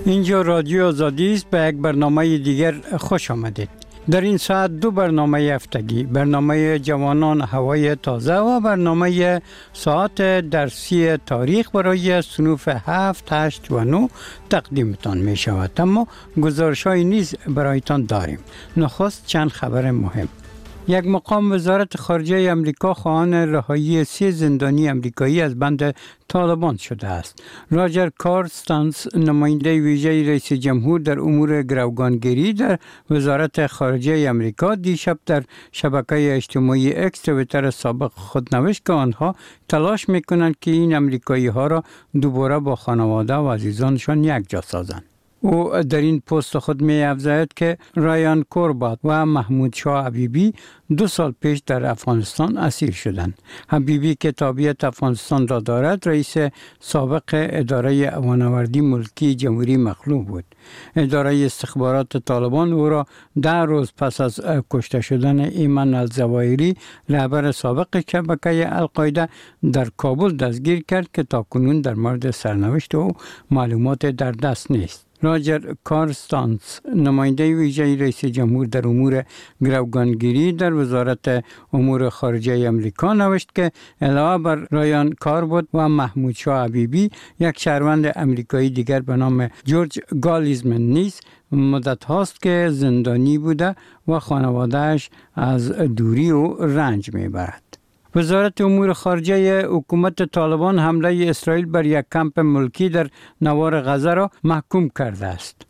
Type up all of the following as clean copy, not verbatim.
اینجا رادیو آزادی است. به یک برنامه دیگر خوش آمدید. در این ساعت دو برنامه هفتگی، برنامه جوانان هوای تازه و برنامه ساعت درسی تاریخ برای صنوف 7، 8 و 9 تقدیمتان می شود. اما گزارش های نیز برایتان داریم. نخست چند خبر مهم. یک مقام وزارت خارجه امریکا خواهان رهایی 3 زندانی امریکایی از بند طالبان شده است. راجر کارستانس، نماینده ویژه رئیس جمهور در امور گروگانگیری در وزارت خارجه امریکا، دیشب در شبکه اجتماعی اکس توییتر سابق خود نوشت که آنها تلاش میکنند که این امریکایی ها را دوباره با خانواده و عزیزانشان یک جا سازند. او در این پست خود می افزاید که رایان کوربات و محمود شاه حبیبی 2 سال پیش در افغانستان اسیر شدند. حبیبی که تابعیت افغانستان را دارد، رئیس سابق اداره امان‌آوردی ملکی جمهوری مخلوع بود. اداره استخبارات طالبان او را 10 روز پس از کشته شدن ایمن الزواهری، رهبر سابق شبکه القاعده، در کابل دستگیر کرد که تاکنون در مورد سرنوشت او معلومات در دست نیست. راجر کارستانس، نماینده ویژه رئیس جمهور در امور گروگانگیری در وزارت امور خارجه امریکا، نوشت که علاوه بر رایان کاربوت و محمود شاه حبیبی، یک شهروند امریکایی دیگر به نام جورج گالیزمن نیز مدت هاست که زندانی بوده و خانوادهش از دوری و رنج میبرد. وزارت امور خارجه حکومت طالبان حمله اسرائیل بر یک کمپ ملکی در نوار غزه را محکوم کرده است.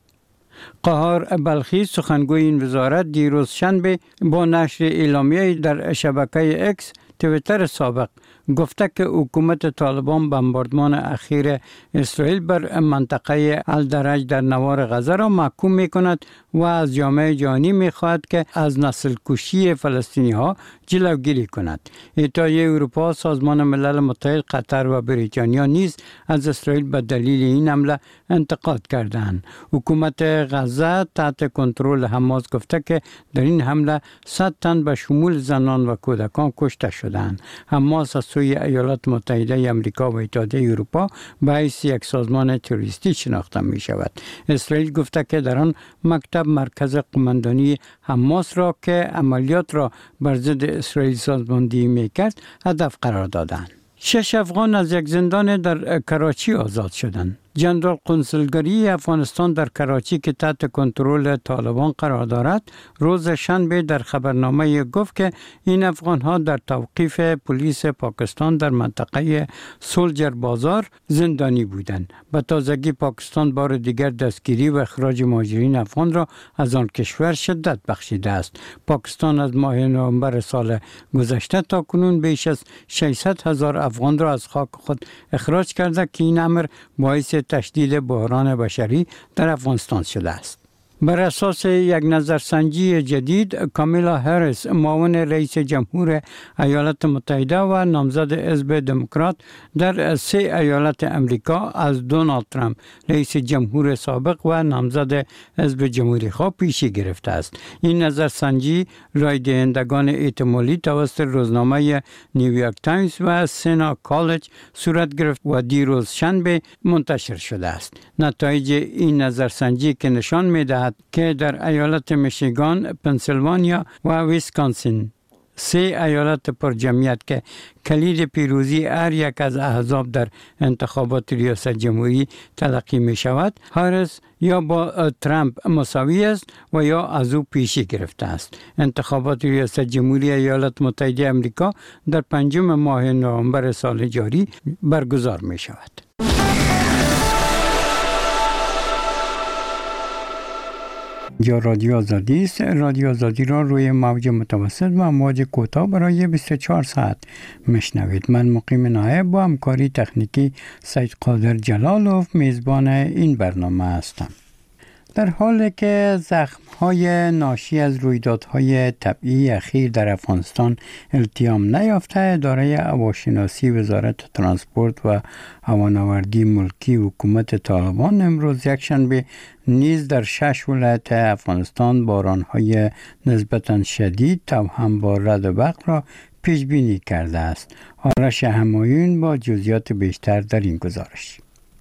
قهار بلخی، سخنگوی این وزارت، دیروز شنبه با نشر اعلامیه در شبکه اکس توییتر سابق گفته که حکومت طالبان بمباردمان اخیر اسرائیل بر منطقه الدرج در نوار غزه را محکوم می کند و از جامعه جهانی می خواهد که از نسل کشی فلسطینی ها جلوگیری کند. اتحادیه اروپا، سازمان ملل متحد، قطر و بریتانیا نیز از اسرائیل به دلیل این حمله انتقاد کردند. حکومت غزه تحت کنترل حماس گفته که در این حمله 100 تن به شمول زنان و کودکان کشته شدند. حماس از سوی ایالات متحده آمریکا و اتحادیه اروپا به حیث یک سازمان تروریستی شناخته می شود. اسرائیل گفته که در آن مکتب مرکز قماندانی حماس را که عملیات را بر ضد اسرائیل سازماندهی می کرد هدف قرار دادند. 6 افغان از یک زندان در کراچی آزاد شدند. جنرال قنصلگری افغانستان در کراچی که تحت کنترل طالبان قرار دارد، روز شنبه در خبرنامه گفت که این افغان‌ها در توقیف پلیس پاکستان در منطقه سولجر بازار زندانی بودند. به تازگی پاکستان بار دیگر دستگیری و اخراج مهاجرین افغان را از آن کشور شدت بخشیده است. پاکستان از ماه نوامبر سال گذشته تا کنون بیش از 600,000 افغان را از خاک خود اخراج کرده که این امر باعث تشدید بحران بشری در افغانستان شده است. بر اساس یک نظرسنجی جدید، کامیلا هریس، معاون رئیس جمهور ایالات متحده و نامزد حزب دموکرات در 3 ایالت امریکا، از دونالد ترامپ رئیس جمهور سابق و نامزد حزب جمهوری خواه پیشی گرفته است. این نظرسنجی رای دهندگان احتمالی توسط روزنامه نیویورک تایمز و سینا کالج صورت گرفت و دیروز شنبه منتشر شده است. نتایج این نظرسنجی که نشان می‌دهد که در ایالت میشیگان، پنسیلوانیا و ویسکانسین، 3 ایالت پر جمعیت که کلید پیروزی هر یک از احزاب در انتخابات ریاست جمهوری تلقی می شود، هریس یا با ترامپ مساوی است و یا از او پیشی گرفته است. انتخابات ریاست جمهوری ایالات متحده آمریکا در 5 ماه نوامبر سال جاری برگزار می شود. یا رادیو آزادی است. رادیو آزادی را روی موج متوسط و موج کوتاه برای 24 ساعت میشنوید. من مقیم نایب با همکاری تکنیکی سید قادر جلالوف میزبان این برنامه هستم. در حالی که زخم‌های ناشی از رویدادهای طبیعی اخیر در افغانستان التیام نیافته، اداره هواشناسی وزارت ترانسپورت و هوانوردی ملکی حکومت طالبان امروز یکشنبه نیز در 6 ولایت افغانستان باران‌های نسبتاً شدید توأم با رعد و برق را پیش بینی کرده است. آرش همایون با جزئیات بیشتر در این گزارش.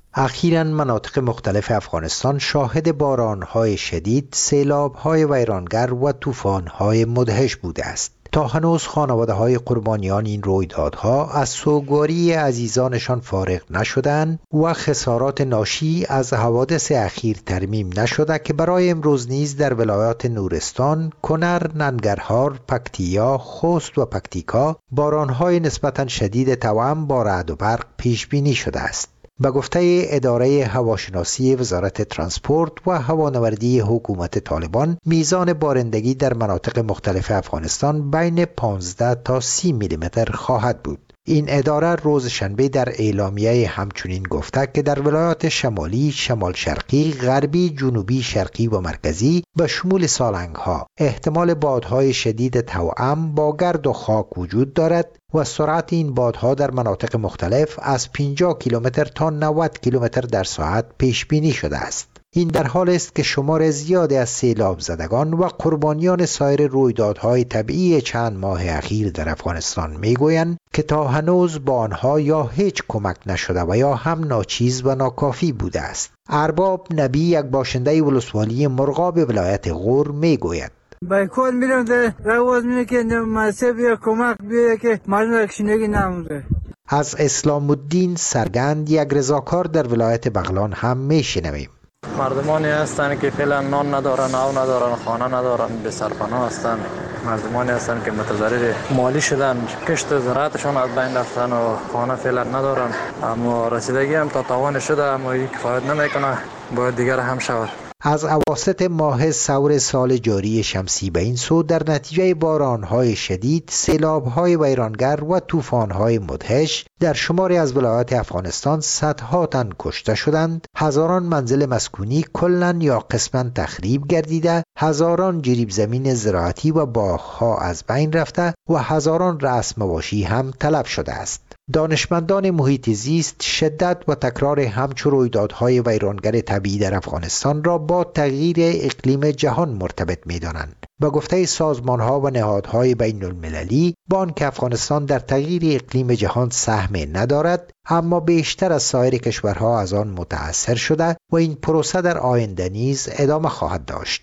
اخیراً مناطق مختلف افغانستان شاهد بارانهای شدید، سیلابهای ویرانگر و طوفانهای مدهش بوده است. تا هنوز خانواده‌های قربانیان این رویدادها از سوگواری عزیزانشان فارغ نشدند و خسارات ناشی از حوادث اخیر ترمیم نشده که برای امروز نیز در ولایات نورستان، کنر، ننگرهار، پکتیا، خوست و پکتیکا بارانهای نسبتاً شدید توأم با رعد و برق پیش بینی شده است. به گفته اداره هواشناسی وزارت ترانسپورت و هوانوردی حکومت طالبان، میزان بارندگی در مناطق مختلف افغانستان بین 15 تا 30 میلیمتر خواهد بود. این اداره روز شنبه در اعلامیه همچنین گفته که در ولایات شمالی، شمال شرقی، غربی، جنوبی شرقی و مرکزی به شمول سالنگ‌ها احتمال بادهای شدید توأم با گرد و خاک وجود دارد و سرعت این بادها در مناطق مختلف از 50 کیلومتر تا 90 کیلومتر در ساعت پیش بینی شده است. این در حال است که شمار زیادی از سیلاب زدگان و قربانیان سایر رویدادهای طبیعی چند ماه اخیر در افغانستان میگویند که تا هنوز با آنها یا هیچ کمک نشده و یا هم ناچیز و ناکافی بوده است. ارباب نبی، یک باشنده ولسوالی مرغاب ولایت غور میگوید: بایکوت میرم در رواز میره که مسئله یا کمک بیاره که مردم رکشنگی نمونده. از اسلام الدین سرگند، یک رضاکار در ولایت بغلان هم میشنویم. مردمانی هستند که فعلا نان ندارن، آب ندارن، خانه ندارن، به سرپناه هستند. مردمانی هستند که متضرر مالی شدن، کشت زراعتشون از بین رفتن و خانه فعلا ندارن. اما رسیدگی هم تا توان شده، اما این کفایت نمیکنه، باید دیگر هم شود. از اواسط ماه ثور سال جاری شمسی به این سو در نتیجه بارانهای شدید، سیلابهای ویرانگر و طوفانهای مدهش در شماری از ولایات افغانستان صدها تن کشته شدند، هزاران منزل مسکونی کلاً یا قسماً تخریب گردیده، هزاران جریب زمین زراعتی و باغها از بین رفته و هزاران رأس مواشی هم تلف شده است. دانشمندان محیط زیست شدت و تکرار همچو رویدادهای ویرانگر طبیعی در افغانستان را با تغییر اقلیم جهان مرتبط می‌دانند. با گفته سازمان‌ها و نهادهای بین المللی، با آنکه افغانستان در تغییر اقلیم جهان سهمی ندارد، اما بیشتر از سایر کشورها از آن متأثر شده و این پروسه در آینده نیز ادامه خواهد داشت.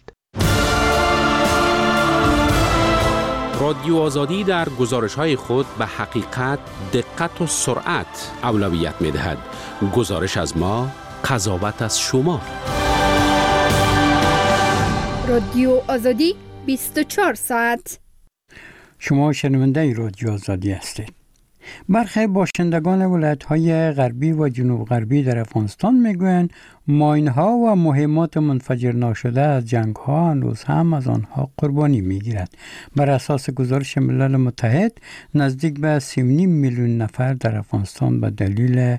رادیو آزادی در گزارش‌های خود به حقیقت، دقت و سرعت اولویت می‌دهد. گزارش از ما، قضاوت از شما. رادیو آزادی 24 ساعت. شما شنونده رادیو آزادی هستید. برخی باشندگان ولایت‌های غربی و جنوب غربی در افغانستان میگویند ماین‌ها و مهمات منفجر ناشده از جنگ‌ها هنوز هم از آنها قربانی می‌گیرد. بر اساس گزارش ملل متحد، نزدیک به 3.5 میلیون نفر در افغانستان به دلیل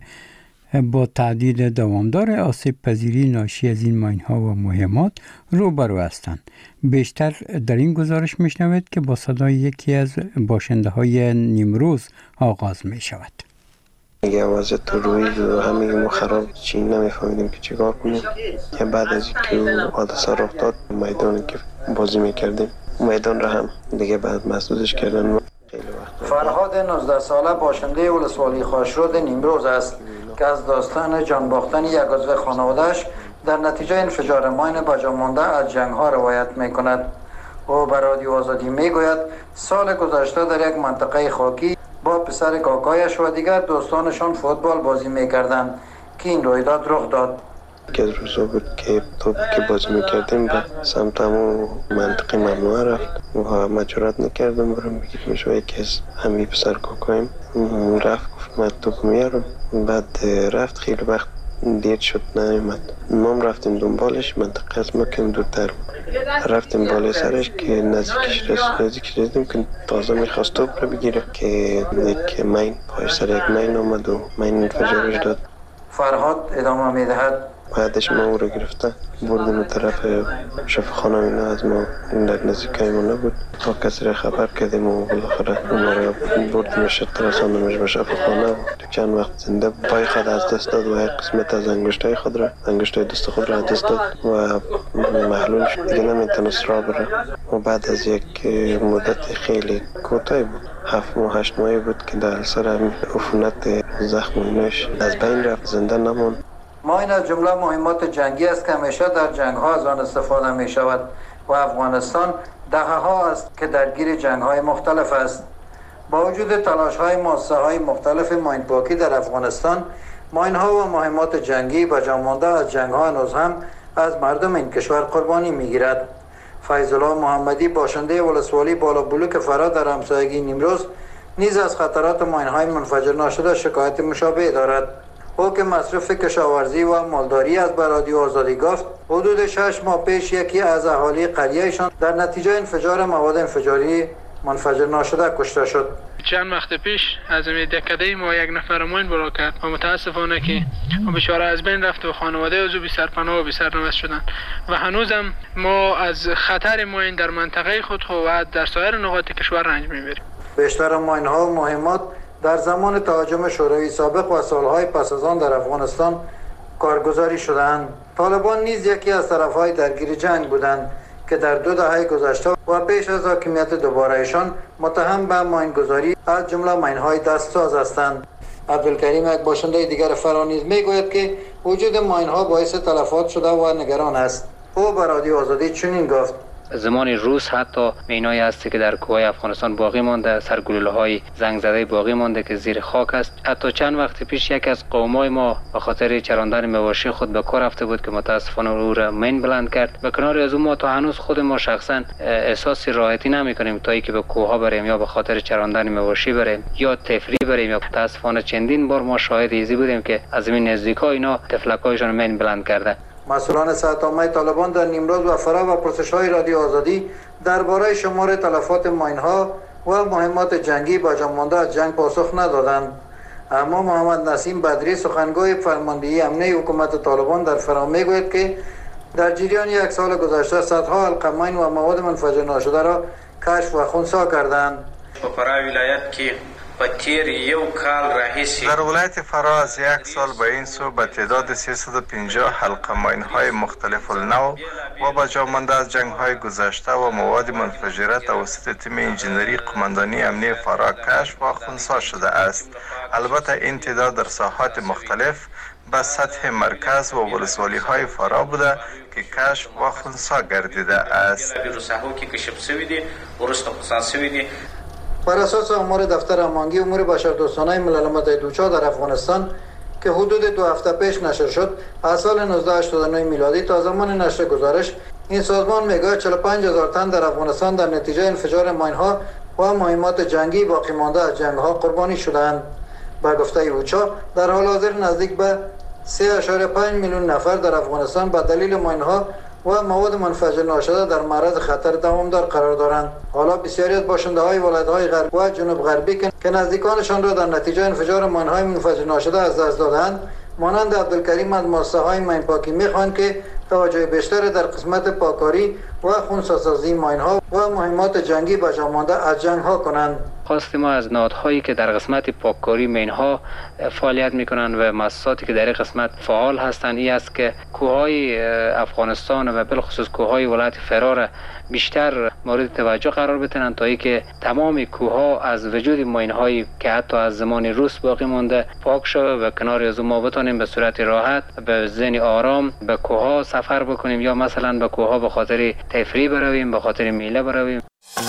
با تعدید دوامدار آسیب پذیری ناشی از این ماین‌ها و مهمات روبرو هستند. بیشتر در این گزارش میشنوید که با صدای یکی از باشنده‌های نیمروز آغاز می شود. میگه وضعیت تو روی و همه ما خراب چی نمیفهمیدیم که چیکار کنیم. یا بعد از اینکه حادثه رخ داد، میدانی که بازی میکردیم میدان را هم دیگه بعد مسدودش کردن. فرهاد 19 ساله باشنده ولسوالی خاشرود نیمروز است که از داستان جان باختن یک عضو خانواده‌اش در نتیجه انفجار ماین باجا مانده از جنگ‌ها روایت می‌کند. او بر رادیو آزادی می‌گوید سال گذشته در یک منطقه خاکی با پسر کاکایش و دیگر دوستانشان فوتبال بازی می‌کردند که این رویداد رخ داد. که روزا بود که توپ که بازی میکردیم به سمت همون منطقه ممنوع رفت و من جرات نکردم برم بگید میشوه یکی از همین پسر کاکایم رفت گفت من توپ میارم. بعد رفت خیلی وقت دیر شد نیومد. ما رفتیم دنبالش، منطقه از ما کم دورتر بود. رفتیم بالای سرش که نزدیکش رسیدیم که تازه میخواست توپ رو بگیره که یک مین پای سر یک مین آمد و مین انفجارش داد. فرهاد ادامه میدهد بعدش ما او رو گرفته بردیم طرف شفاخانه. اینا از ما در نزدیکای ما نبود. تا کسی را خبر کردیم و بالاخره ما را بردیمش رساندیمش به شفاخانه. چند وقت زنده پای خود از دست داد و یک قسمت از انگشتای دست خود را از دست داد و محلول شد، دیگه نمیتونست راه بره. و بعد از یک مدت خیلی کوتاهی بود، 7 ماه 8 ماهی بود که در سر عفونت زخم اینش از بین رفت، زنده نموند. ما این از جمله مهمات جنگی است که همیشه در جنگ ها از آن استفاده می شود و افغانستان دهه ها است که درگیر جنگ های مختلف است. با وجود تلاش های مؤسسه های مختلف ماین پاکی در افغانستان، ماین ها و مهمات جنگی به جا مانده از جنگ ها هنوز هم از مردم این کشور قربانی می گیرد. فیض الله محمدی باشنده ولسوالی بالا بلوک فرا در همسایگی نیمروز نیز از خطرات ماین های منفجر ناشده شکایت مشابه دارد. او که مصرف کشاورزی و مالداری از به رادیو آزادی گفت حدود 6 ماه پیش یکی از اهالی قریهشان در نتیجه انفجار مواد انفجاری منفجر ناشده کشته شد. چند وقت پیش از این دکده ما یک نفر ماین برا کرد و متاسفانه که بیچاره از بین رفت و خانواده از او بی سرپناه و بی سرنوشت شدند و هنوزم ما از خطر ماین در منطقه خود و در سایر نقاط کشور رنج میبریم. بیشتر ماین ها و مهمات در زمان تهاجم شوروی سابق و سالهای پس از آن در افغانستان کارگزاری شدند. طالبان نیز یکی از طرفهای درگیر جنگ بودند که در 2 دهه گذشته و پیش از حاکمیت دوبارهشان متهم به ماینگذاری از جمله ماین‌های دستساز هستند. عبدالکریم یک باشنده دیگر فرا نیز میگوید که وجود ماین‌ها باعث تلفات شده و نگران است. او به رادیو آزادی چنین گفت: زمان روز حتی مینایی هستی که در کوههای افغانستان باقی مانده، سرگلوله‌های زنگ زده باقی مانده که زیر خاک است. حتی چند وقت پیش یک از قومای ما به خاطر چراندن مواشی خود به کار رفته بود که متاسفانه او را مین بلند کرد. به کنار از اون ما تا هنوز خود ما شخصا احساس راحتی نمی‌کنیم تا اینکه به کوهها بریم یا به خاطر چراندن مواشی بریم یا تفریح بریم. یا متاسفانه چندین بار ما شاهد ایزی بودیم که از این نزدیکا اینا تفلکایشان مین بلند کرده. مسئولان صحت‌عامه طالبان در نیمروز و فرا و پرسش‌های رادیو آزادی درباره شمار تلفات ماین‌ها و مهمات جنگی با جا مانده از جنگ پاسخ ندادند. اما محمد نسیم بدری سخنگوی فرماندهی امنیتی حکومت طالبان در فرا میگوید که در جریان 1 سال گذشته صدها حلقه ماین و مواد منفجر ناشده را کشف و خنثی کردند. فرا ولایت که در ولایت فرا از 1 سال به این سو به تعداد 350 حلقه ماین های مختلف النوع و با جا مانده از جنگ های گذشته و مواد منفجره توسط تیم انجینری قماندانی امنیتی فرا کشف و خنثی شده است. البته این تعداد در ساحات مختلف به سطح مرکز و ولسوالی های فرا بوده که کشف و خنثی گردیده است. بر اساس آمار دفتر امانگی امور بشردوستانه ملل متحد اوچا در افغانستان که حدود 2 هفته پیش نشر شد، از سال 1989 میلادی تا زمان نشر گزارش، این سازمان میگوید 45,000 تن در افغانستان در نتیجه انفجار ماین‌ها و مهمات جنگی باقی مانده از جنگ‌ها قربانی شدند. با گفته اوچا در حال حاضر نزدیک به 3.5 میلیون نفر در افغانستان به دلیل ماین‌ها و مواد منفجر ناشده در معرض خطر دوامدار قرار دارند. حالا بسیاری از باشنده‌های ولایت‌های غرب و جنوب غربی که نزدیکانشان را در نتیجه انفجار ماین‌های منفجر ناشده از دست دادند، مانند عبدالکریم از مؤسسه‌های ماین پاکی می‌خواهند که توجه بیشتر در قسمت پاکاری و خنثی‌سازی ماین‌ها و مهمات جنگی به جا مانده از جنگ‌ها کنند. خواست ما از نهادهایی که در قسمت پاککاری ماین‌ها فعالیت می‌کنند و مؤسساتی که در این قسمت فعال هستند این است که کوههای افغانستان و بالخصوص کوههای ولایت فرا بیشتر مورد توجه قرار بدهند تا اینکه تمام کوهها از وجود ماین‌هایی که حتی از زمان روس باقی مانده پاک شود و کنار از ما بتونیم به صورت راحت به ذهن آرام به کوهها سفر بکنیم یا مثلا به کوهها به خاطر تفریح برویم، به خاطر میله برویم.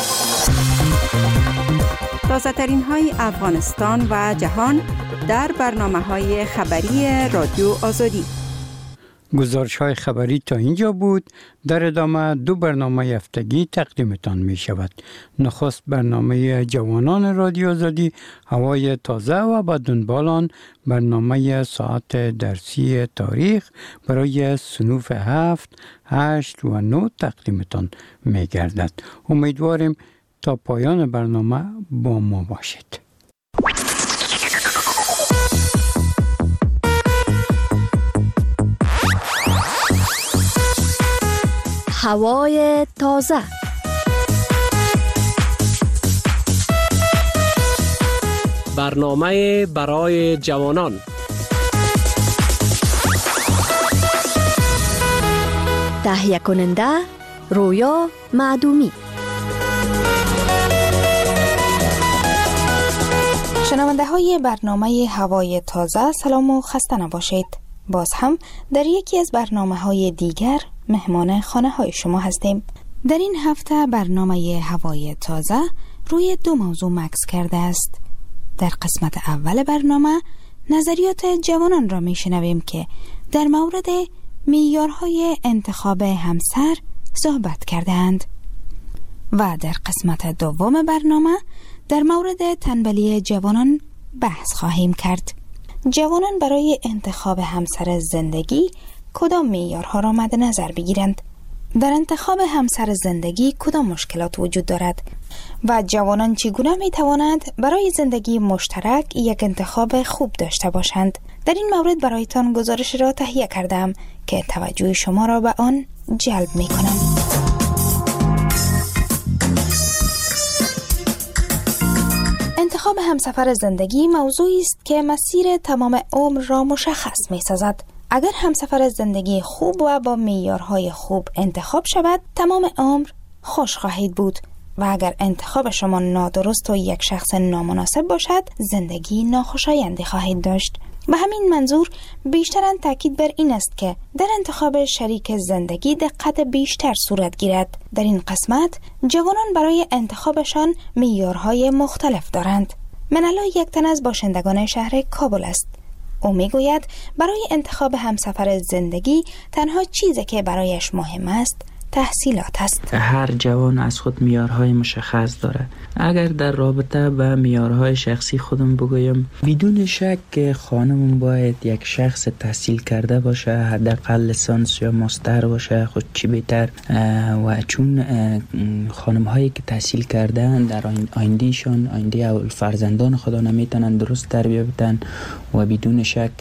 تازه ترین های افغانستان و جهان در برنامه های خبری رادیو آزادی. گزارش های خبری تا اینجا بود. در ادامه 2 برنامه هفتگی تقدیمتان می شود. نخست برنامه جوانان رادیو آزادی هوای تازه و با دنبالان برنامه ساعت درسی تاریخ برای صنوف 7، 8 و 9 تقدیمتان می گردد. امیدواریم تا پایان برنامه با ما باشید. هوای تازه. برنامه برای جوانان. تهیه کننده رویا معدومی. شنونده های برنامه هوای تازه، سلام و خسته نباشید. باز هم در یکی از برنامه‌های دیگر مهمان خانه‌های شما هستیم. در این هفته برنامه هوای تازه روی 2 موضوع مکث کرده است. در قسمت اول برنامه نظریات جوانان را میشنویم که در مورد معیارهای انتخاب همسر صحبت کردند و در قسمت دوم برنامه در مورد تنبلی جوانان بحث خواهیم کرد. جوانان برای انتخاب همسر زندگی کدام معیارها را مد نظر بگیرند؟ در انتخاب همسر زندگی کدام مشکلات وجود دارد و جوانان چگونه می توانند برای زندگی مشترک یک انتخاب خوب داشته باشند؟ در این مورد برایتان گزارش را تهیه کردم که توجه شما را به آن جلب می کنم. انتخاب همسفر زندگی موضوعی است که مسیر تمام عمر را مشخص می سازد. اگر همسفر زندگی خوب و با معیارهای خوب انتخاب شود، تمام عمر خوش خواهید بود و اگر انتخاب شما نادرست و یک شخص نامناسب باشد، زندگی ناخوشایندی خواهید داشت. به همین منظور بیشتراً تاکید بر این است که در انتخاب شریک زندگی دقت بیشتر صورت گیرد. در این قسمت جوانان برای انتخابشان معیارهای مختلف دارند. منالا یک تن از باشندگان شهر کابل است. او میگوید برای انتخاب همسفر زندگی تنها چیزی که برایش مهم است تحصیلات است. هر جوان از خود معیارهای مشخص داره. اگر در رابطه با معیارهای شخصی خودم بگویم، بدون شک خانمون باید یک شخص تحصیل کرده باشه، حداقل لیسانس یا ماستر باشه، خود چی بهتر. و چون خانم هایی که تحصیل کردن در آیندهشان، آینده فرزندان خدا نمیتونن درست تربیت بدن و بدون شک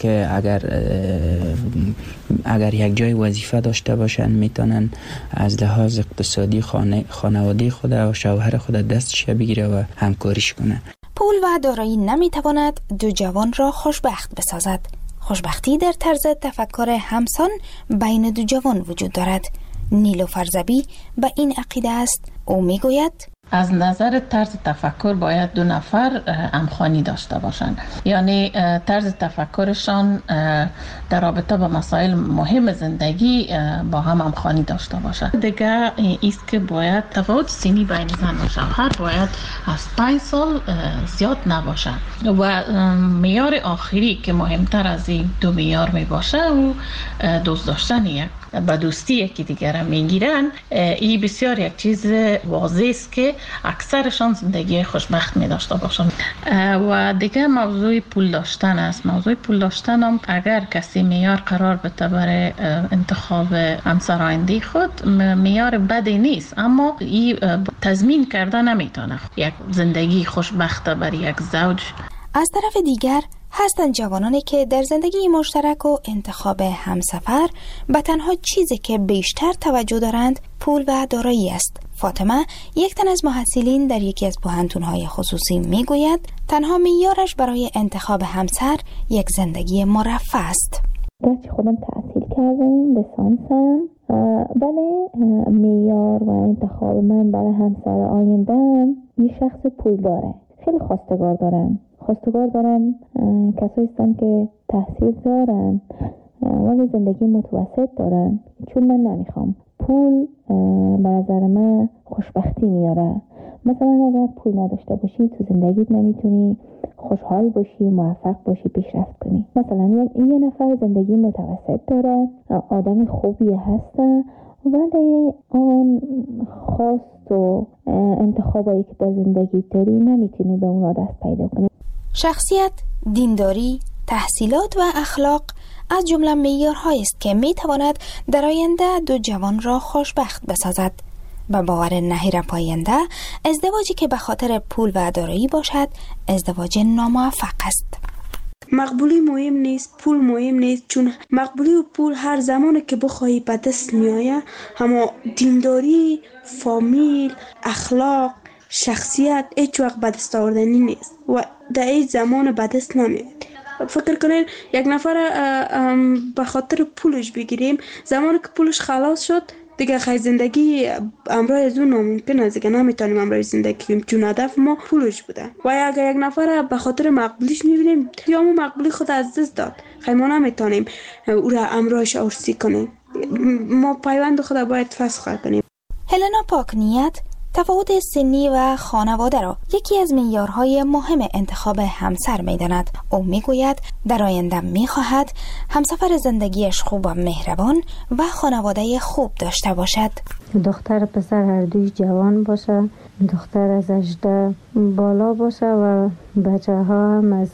اگر یک جای وظیفه داشته باشن میتونن از لحاظ اقتصادی خانواده خود و شوهر خود دستش بگیره و همکاریش کنه. پول و دارایی نمیتواند دو جوان را خوشبخت بسازد. خوشبختی در طرز تفکر همسان بین دو جوان وجود دارد. نیلوفر زبی به این عقیده است. او میگوید از نظر طرز تفکر باید دو نفر همخوانی داشته باشند، یعنی طرز تفکرشان در رابطه با مسائل مهم زندگی با هم همخوانی داشته باشند. دیگه ایست که باید تفاوت سنی بین زن و شوهر باید از 5 سال زیاد نباشه و معیار آخری که مهمتر از این دو معیار می باشه و دوست داشتن یک با دوستی یکی دیگر میگیرن. این بسیار یک چیز واضح است که اکثرشان زندگی خوشبخت می داشته باشند. و دیگه موضوع پول داشتن است. موضوع پول داشتن هم اگر کسی معیار قرار بده برای انتخاب همسر آینده خود، معیار بدی نیست، اما این تضمین کرده نمیتونه یک زندگی خوشبخت برای یک زوج. از طرف دیگر هستند جوانانی که در زندگی مشترک و انتخاب همسفر به تنها چیزی که بیشتر توجه دارند پول و دارایی است. فاطمه، یک تن از محصلین در یکی از پوهنتون‌های خصوصی میگوید تنها معیارش برای انتخاب همسر یک زندگی مرفه است. گرچه خودم تحصیل کردم، لیسانسم، ولی معیار و انتخاب من برای همسر آینده‌ام یه شخص پول داره. خیلی خواستگار دارم کسایی هستن که تحصیل دارن ولی زندگی متوسط دارن، چون من نمیخوام. پول به نظر من خوشبختی میاره. مثلا اگر پول نداشته باشی تو زندگیت نمیتونی خوشحال باشی، موفق باشی، پیشرفت کنی. مثلا یه نفر زندگی متوسط داره، آدم خوبی هسته، ولی آن خواست و انتخابایی که در زندگی داری نمیتونی به اونا دست پیدا کنی. شخصیت، دینداری، تحصیلات و اخلاق از جمله معیارهایی است که میتواند در آینده دو جوان را خوشبخت بسازد. به باور نهیر پاینده، ازدواجی که به خاطر پول و دارایی باشد ازدواج ناموفق است. مقبولی مهم نیست، پول مهم نیست، چون مقبولی و پول هر زمانی که بخواهی به دست میآید، اما دینداری، فامیل، اخلاق، شخصیت هیچ وقت به دست آوردنی نیست و در این زمان به دست نمیاد. فکر کنین یک نفر به خاطر پولش بگیریم، زمانی که پولش خلاص شد دیگه خیلی زندگی امرای از اون ناممکن است که نمیتونیم امرای زندگی کنیم، چون هدف ما پولش بوده. و اگر یک نفر به خاطر مقبولیش میبینیم یا اون مقبولی خود از دست داد، خیلی ما نمیتونیم او را امرایش ارسی کنیم. ما پیوند خود باید فسخ کنیم. هلنا پاکنیت تفاوت سنی و خانواده را یکی از معیارهای مهم انتخاب همسر می‌داند. او میگوید در آینده می‌خواهد همسفر زندگیش خوب و مهربان و خانواده خوب داشته باشد. دختر پسر هر دوی جوان باشه، دختر از 18 بالا باشه و بچه ها هم از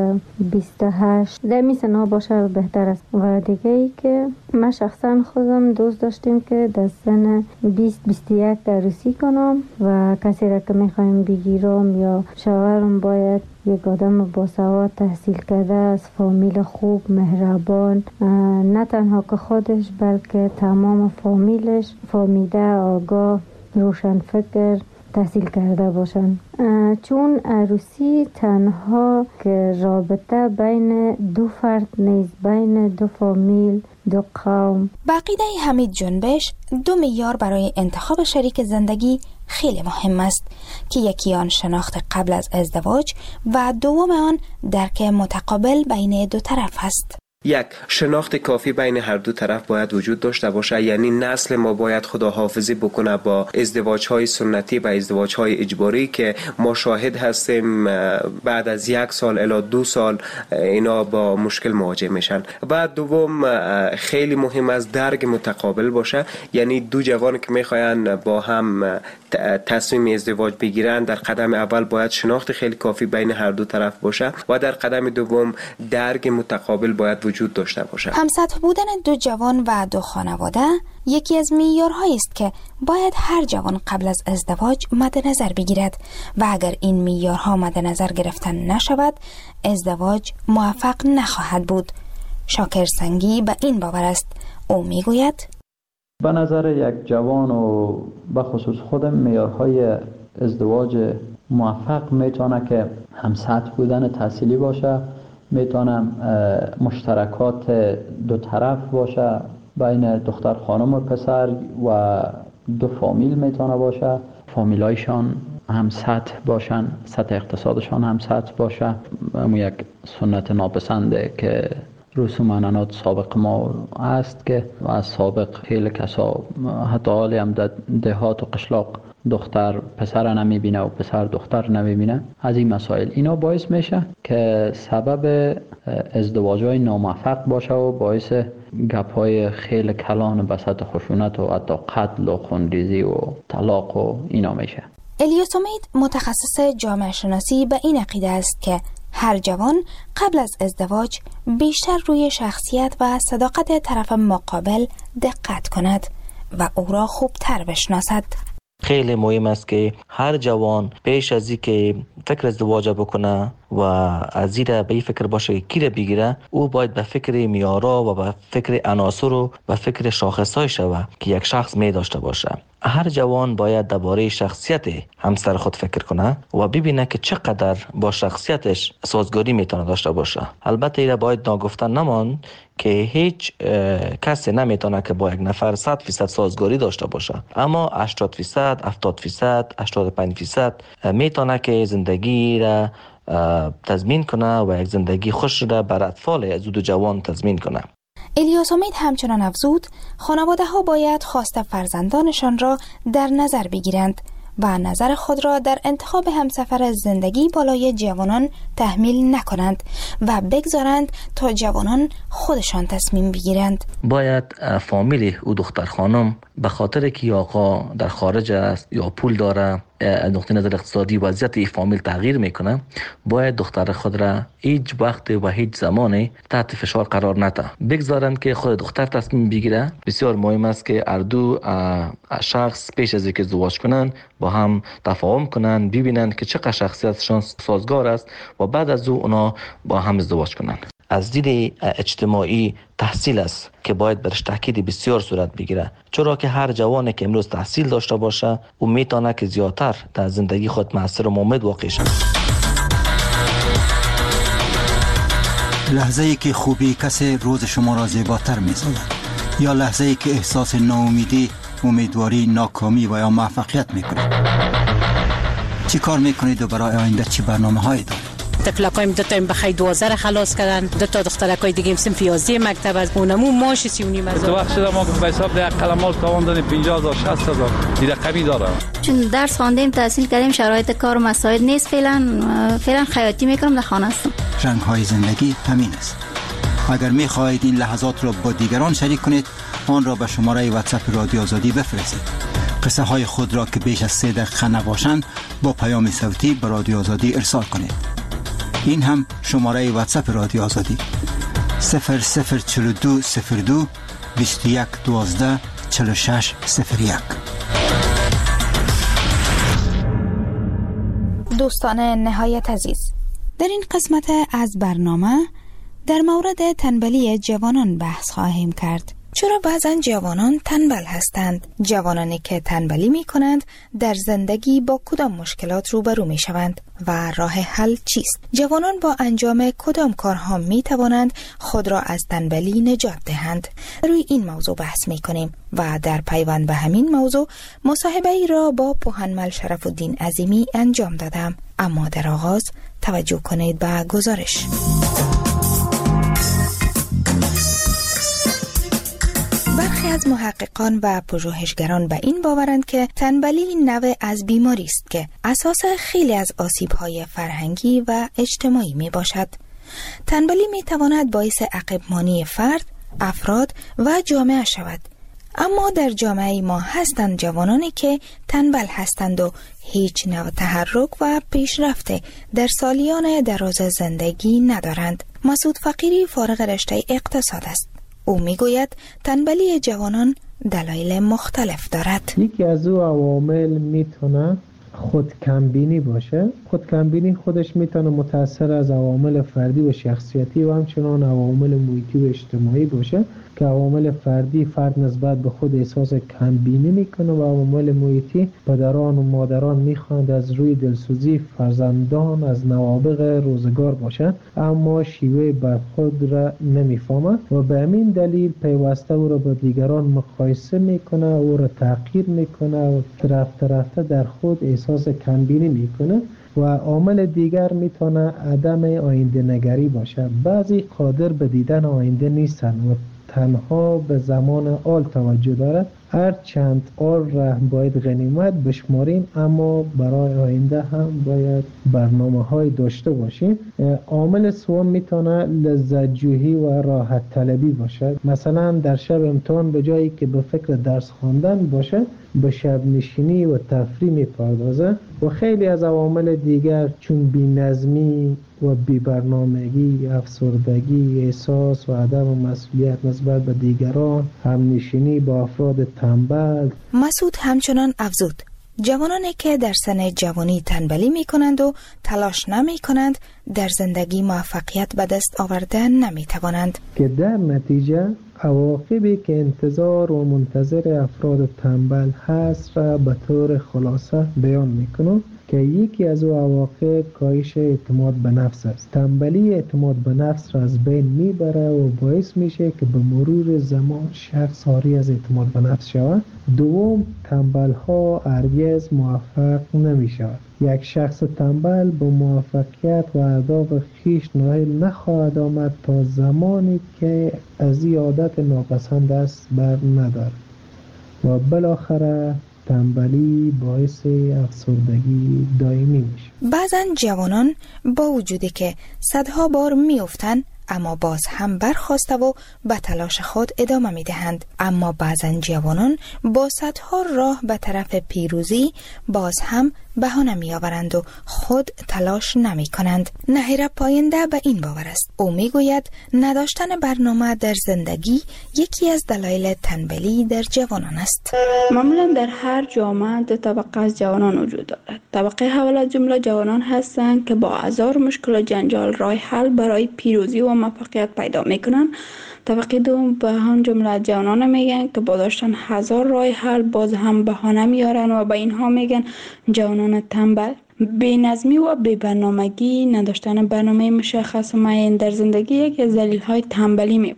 28 در می سنا باشه بهتر است. و دیگه ای که من شخصا خودم دوست داشتیم که در سن 20-21 عروسی کنم و کسی را که میخوایم بگیرم یا شوهرم باید یک آدم باسواد تحصیل کرده از فامیل خوب مهربان، نه تنها که خودش بلکه تمام فامیلش فامیده آگاه روشن فکر تحصیل کرده باشن. چون عروسی تنها که رابطه بین دو فرد نیست، بین دو فامیل، دو قوم. با عقیده حمید جنبش 2 معیار برای انتخاب شریک زندگی خیلی مهم است که یکی آن شناخت قبل از ازدواج و دوم آن درک متقابل بین دو طرف است. یک، شناخت کافی بین هر دو طرف باید وجود داشته باشه. یعنی نسل ما باید خداحافظی بکنه با ازدواج‌های سنتی و ازدواج‌های اجباری که ما شاهد هستیم بعد از 1 سال الی 2 سال اینا با مشکل مواجه میشن. بعد دوم خیلی مهم است درک متقابل باشه. یعنی دو جوان که میخواین با هم تصمیم ازدواج بگیرن، در قدم اول باید شناخت خیلی کافی بین هر دو طرف باشه و در قدم دوم درک متقابل باید وجود داشته باشه. همسطح بودن دو جوان و دو خانواده یکی از معیارهایی است که باید هر جوان قبل از ازدواج مد نظر بگیرد و اگر این معیارها مد نظر گرفته نشود ازدواج موفق نخواهد بود. شاکر سنگی به این باور است. او میگوید به نظر یک جوان و به خصوص خودم معیارهای ازدواج موفق میتونه که همسطح بودن تحصیلی باشه، میتونه مشترکات دو طرف باشه بین دختر خانم و پسر و دو فامیل میتونه باشه، فامیلایشان هم سطح باشن، سطح اقتصادشان هم سطح باشه. یک سنت ناپسنده که رسوم عنعنات سابق ما است که از سابق خیلی کسا حتی حالی هم در دهات و قشلاق دختر پسر نمیبینه و پسر دختر نمیبینه. از این مسائل اینا باعث میشه که سبب ازدواج‌های ناموفق باشه و باعث گپ‌های خیلی کلان بساط خشونت و حتی قتل و خونریزی و طلاق و اینا میشه. الیاس امید متخصص جامعه شناسی به این عقیده است که هر جوان قبل از ازدواج بیشتر روی شخصیت و صداقت طرف مقابل دقت کند و او را خوبتر بشناسد. خیلی مهم است که هر جوان پیش از اینکه فکر ازدواج بکنه و از این به فکر باشه که کی را بگیره، او باید به فکر میارا و به فکر عناصر و به فکر شاخصهای شود که یک شخص می داشته باشه. هر جوان باید درباره شخصیت همسر خود فکر کنه و ببینه که چقدر با شخصیتش سازگاری میتونه داشته باشه. البته اینا باید ناگفتن نمان که هیچ کسی نمیتونه که با یک نفر 100% سازگاری داشته باشه، اما 80%، 70%، 85% میتونه که زندگی را تضمین کنه و یک زندگی خوش را بر اطفال از دو جوان تضمین کنه. الیاس امید همچنان افزود خانواده ها باید خواست فرزندانشان را در نظر بگیرند و نظر خود را در انتخاب همسفر زندگی بالای جوانان تحمیل نکنند و بگذارند تا جوانان خودشان تصمیم بگیرند. باید فامیل او دختر خانم به خاطر که آقا در خارج است یا پول داره، از نقطه نظر اقتصادی وضعیت این فامیل تغییر میکنه، باید دختر خود را هیچ وقت و هیچ زمانی تحت فشار قرار نده، بگذارند که خود دختر تصمیم بگیره. بسیار مهم است که هر دو شخص پیش از اینکه ازدواج کنن با هم تفاهم کنن، ببینن که چقدر شخصیتشان سازگار است و بعد از اونا با هم ازدواج کنن. از دید اجتماعی تحصیل است که باید برش تاکید بسیار صورت بگیره، چرا که هر جوانی که امروز تحصیل داشته باشه او میتونه که زیادتر در زندگی خود مؤثر و مؤمن واقع شود. لحظه ای که خوبی کسی روز شما را زیباتر می‌سازد، یا لحظه ای که احساس ناامیدی امیدواری ناکامی و یا موفقیت میکنید؟ چی کار میکنید و برای آینده چی برنامه‌هایی دارید؟ تفلقایم دو تا بخای 12 خلاص کردن، دو تا دخترکای دیگه صنف 11 مکتب از اونمو ماش 3.5 تو وقت شده ما به حساب ده قلمال تاوان دادیم 50000 60000 دیگه رقمی داره. چون درس خواندیم تحصیل کردیم شرایط کار و مساعد نیست، فعلا خیاطی میکنم در خانه هستم. رنگ های زندگی همین است. اگر میخواهید این لحظات را با دیگران شریک کنید آن را به شماره واتساپ رادیو آزادی بفرستید. قصه های خود را که بیش از 3 دقیقه نباشند با پیام صوتی به رادیو آزادی ارسال کنید. این هم شماره واتساپ رادیو آزادی 004202 2112 4601. دوستان نهایت عزیز، در این قسمت از برنامه در مورد تنبلی جوانان بحث خواهیم کرد. چرا بعضا جوانان تنبل هستند؟ جوانانی که تنبلی می کنند در زندگی با کدام مشکلات روبرو می شوند و راه حل چیست؟ جوانان با انجام کدام کارها می توانند خود را از تنبلی نجات دهند؟ روی این موضوع بحث می کنیم و در پیوند به همین موضوع مصاحبه ای را با پوهنمل شرف‌الدین عظیمی انجام دادم. اما در آغاز توجه کنید به گزارش. برخی از محققان و پژوهشگران به این باورند که تنبلی نوع از بیماری است که اساس خیلی از آسیب‌های فرهنگی و اجتماعی می باشد. تنبلی می تواند باعث عقب‌مانی فرد، افراد و جامعه شود. اما در جامعه ما هستند جوانانی که تنبل هستند و هیچ نوع تحرک و پیشرفت در سالیان دراز زندگی ندارند. مسعود فقیری فارغ رشته اقتصاد است. او میگوید تنبلی جوانان دلایل مختلف دارد. یکی از او عوامل میتونه خودکمبینی باشه. خودکمبینی خودش میتونه متأثر از عوامل فردی و شخصیتی و همچنان عوامل محیطی و اجتماعی باشه که عوامل فردی فرد نسبت به خود احساس کمبینی میکنه و عوامل محیطی پدران و مادران میخواند از روی دلسوزی فرزندان از نوابغ روزگار باشند اما شیوه برخورد را نمیفهمند و به همین دلیل پیوسته او را با دیگران مقایسه میکنه، او را تحقیر میکنه و رفته در خود احساس کمبینی میکنه. و عامل دیگر میتونه عدم آینده نگری باشه. بعضی قادر به دیدن آینده نیستن و تنها به زمان آل توجه دارد. هر چند آل را باید غنیمت بشماریم اما برای آینده هم باید برنامه های داشته باشیم. عامل سوم میتونه لذت جویی و راحت طلبی باشه. مثلا در شب امتحان به جایی که به فکر درس خواندن باشه به شب نشینی و تفریح میپردازه. و خیلی از عوامل دیگر چون بی‌نظمی و بی‌برنامگی، افسردگی، احساس و عدم مسئولیت نسبت به دیگران، همنشینی با افراد تنبل. مسعود همچنان افزود جوانانی که در سن جوانی تنبلی می کنند و تلاش نمی کنند در زندگی موفقیت به دست آوردن نمی توانند که در نتیجه عواقبی که انتظار و منتظر افراد تنبل هست را به طور خلاصه بیان می کنم که یکی از او عواقب کاهش اعتماد به نفس است. تنبلی اعتماد به نفس را از بین میبره و باعث میشه که به مرور زمان شخص عاری از اعتماد به نفس شود. دوم، تنبل ها هرگز موفق نمی شود. یک شخص تنبل به موفقیت و اهداف خویش نائل نخواهد آمد تا زمانی که از این عادت ناپسند است بر ندارد و بالاخره تنبلی باعث افسردگی دائمی میشه. بعضا جوانان با وجودی که صدها بار میافتند اما باز هم برخاسته و به تلاش خود ادامه میدهند. اما بعضا جوانان با صدها راه به طرف پیروزی باز هم بهانه میآورند و خود تلاش نمی کنند. نهیر پاینده به این باور است. او میگوید نداشتن برنامه در زندگی یکی از دلایل تنبلی در جوانان است. معمولا در هر جامعه دو طبقه از جوانان وجود دارد. طبقه اول از جمله جوانان هستند که با هزار مشکل و جنجال راه حل برای پیروزی و موفقیت پیدا میکنند. طبقه دوم به هم جمله جوانان میگن که با داشتن هزار راه حل باز هم بهانه میارن و به اینها میگن جوانان تنبل. بی‌نظمی و بی‌برنامگی، نداشتن برنامه مشخص و معین در زندگی یکی از دلایل های تنبلی می باشد.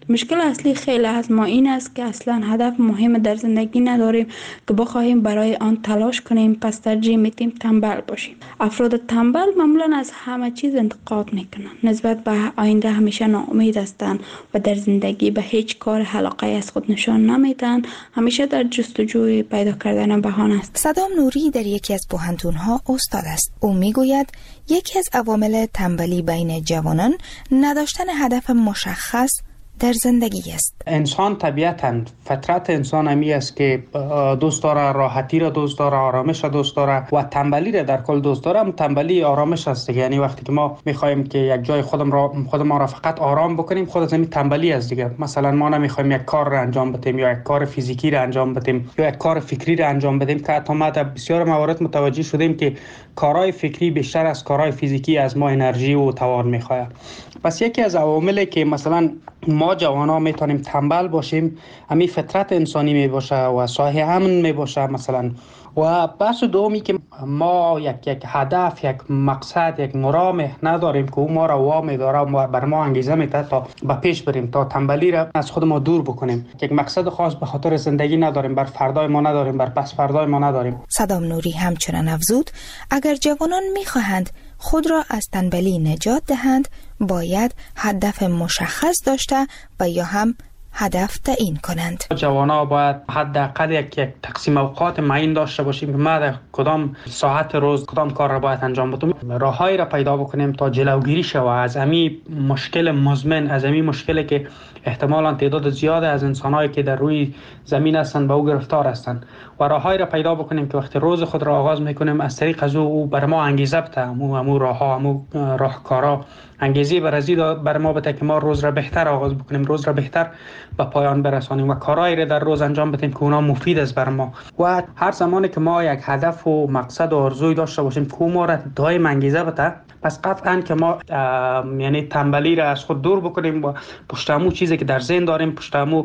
مشکل اصلی خیلی از ما این است که اصلا هدف مهم در زندگی نداریم که بخواهیم برای آن تلاش کنیم، پس ترجیح میدیم تنبل باشیم. افراد تنبل معمولا از همه چیز انتقاد میکنند، نسبت به آینده همیشه ناامید هستند و در زندگی به هیچ کار علاقه از خود نشان نمیدن، همیشه در جستجوی پیدا کردن بهانه است. صدام نوری در یکی از پوهنتون‌ها استاد است. او میگوید یکی از عوامل تنبلی بین جوانان نداشتن هدف مشخص در زندگی است. انسان طبیعتاً فطرت انسان همی است که دوست داره، راحتی را دوست داره، آرامش را دوست داره و تنبلی را در کل دوست داره. تنبلی آرامش است، یعنی وقتی که ما میخوایم که یک جای خودمان را فقط آرام بکنیم، خود از همین تنبلی است دیگه. مثلا ما نمیخوایم یک کار را انجام بدیم یا یک کار فیزیکی را انجام بدیم یا یک کار فکری را انجام بدیم، که حتی ما در بسیار موارد متوجه شدیم که کارهای فکری بیشتر از کارهای فیزیکی از ما انرژی و توان میخواد. پس یکی از عواملی که مثلا ما جوانا میتونیم تنبل باشیم، همین فطرت انسانی می باشه و صاحب امن می باشه مثلا. و بحث دومی که ما یک هدف، یک مقصد، یک مرام نداریم که او ما را وامی داره و بر ما انگیزه میده تا به پیش بریم، تا تنبلی را از خود ما دور بکنیم. یک مقصد خاص به خاطر زندگی نداریم، بر فردای ما نداریم، بر پس فردای ما نداریم. صدام نوری همچنان افزود اگر جوانان میخواهند خود را از تنبلی نجات دهند، باید هدف مشخص داشته و یا هم هدف تعیین کنند. جوانا باید حداقل یک تقسیم اوقات معین داشته باشیم که ما در کدام ساعت روز کدام کار را باید انجام بدیم. راههایی را پیدا بکنیم تا جلوگیری شود از همین مشکل مزمن، از همین مشکلی که احتمالاً تعداد زیاد از انسان‌هایی که در روی زمین هستند به او گرفتار هستند، و راههایی را پیدا بکنیم که وقتی روز خود را آغاز میکنیم از طریق از او بر ما انگیزه بده، امو راهها، امو راهکارا انگیزه بر ما بده که ما روز را بهتر آغاز بکنیم، روز را بهتر به پایان برسانیم و کارهایی را در روز انجام بدیم که اونا مفید است بر ما. و هر زمانی که ما یک هدف و مقصد و آرزوی داشته باشیم که ما را دائم انگیزه بده، پس قطعاً که ما یعنی تنبلی را از خود دور بکنیم و پشت همون چیزی که در ذهن داریم پشت همون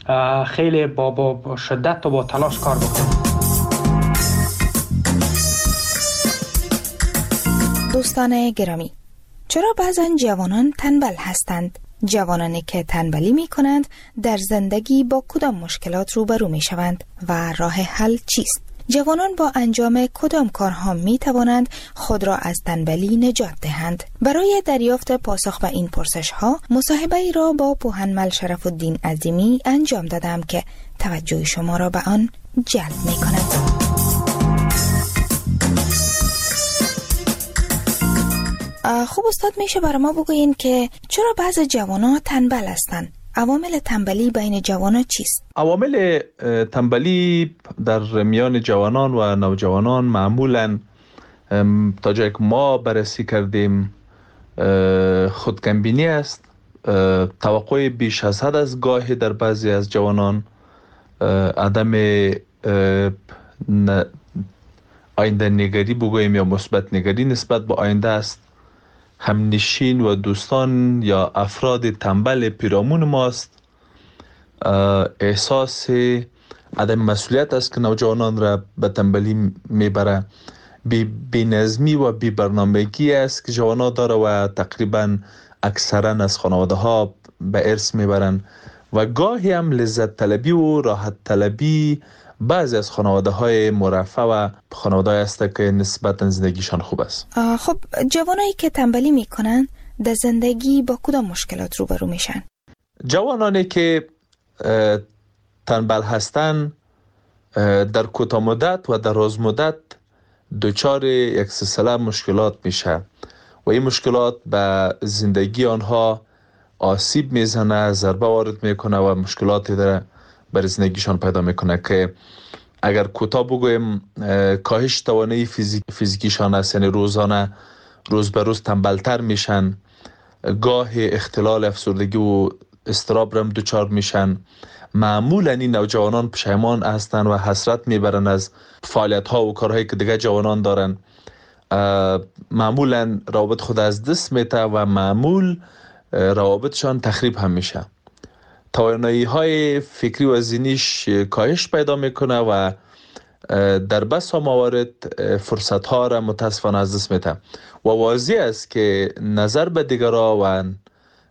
خیلی با شدت و با تلاش کار بکنیم. دوستان گرامی، چرا بعضا جوانان تنبل هستند؟ جوانانی که تنبلی می کنند در زندگی با کدام مشکلات روبرو می شوند و راه حل چیست؟ جوانان با انجام کدام کارها می توانند خود را از تنبلی نجات دهند؟ برای دریافت پاسخ به این پرسش ها مصاحبه‌ای را با پوهنمل شرف الدین عظیمی انجام دادم که توجه شما را به آن جلب می کند. خوب استاد، میشه برای ما بگوین که چرا بعض جوانان تنبل هستند؟ عوامل تنبلی بین جوانان چیست؟ عوامل تنبلی در میان جوانان و نوجوانان معمولاً تا جایی که ما بررسی کردیم خودکمبینی است، توقع بیش از حد از گاهی در بعضی از جوانان، عدم آینده نگری بگوییم یا مثبت نگری نسبت به آینده است. همنشین و دوستان یا افراد تنبل پیرامون ماست. احساس عدم مسئولیت است که نوجوانان را به تنبلی میبره. بی‌نظمی و بی برنامگی است که جوانان داره و تقریبا اکثرا از خانواده ها به ارث میبرن و گاهی هم لذت طلبی و راحت طلبی بعضی از خانواده های مرفه و خانواده هست که نسبتا زندگیشان خوب است. خب جوانایی که تنبلی میکنن در زندگی با کدام مشکلات روبرو میشن؟ جوانانی که تنبل هستن در کوتاه مدت و در دراز مدت دچار یک سلسله مشکلات میشه و این مشکلات به زندگی آنها آسیب میزنه، ضربه وارد میکنه و مشکلاتی در بر زندگیشان پیدا میکنه که اگر کوتاه بگویم کاهش توانایی فیزیکیشان است، یعنی روزانه روز به روز تنبلتر میشن، گاه اختلال افسردگی و اضطراب هم دچار میشن. معمولا این نوجوانان پشیمان هستند و حسرت میبرن از فعالیت ها و کارهایی که دیگه جوانان دارن. معمولا روابط خود از دست میته و معمول روابطشان تخریب هم میشه. توانایی های فکری و ذهنیش کاهش پیدا میکنه و در بسا موارد فرصت ها را متاسفانه از دست میده و واضح است که نظر به دیگران و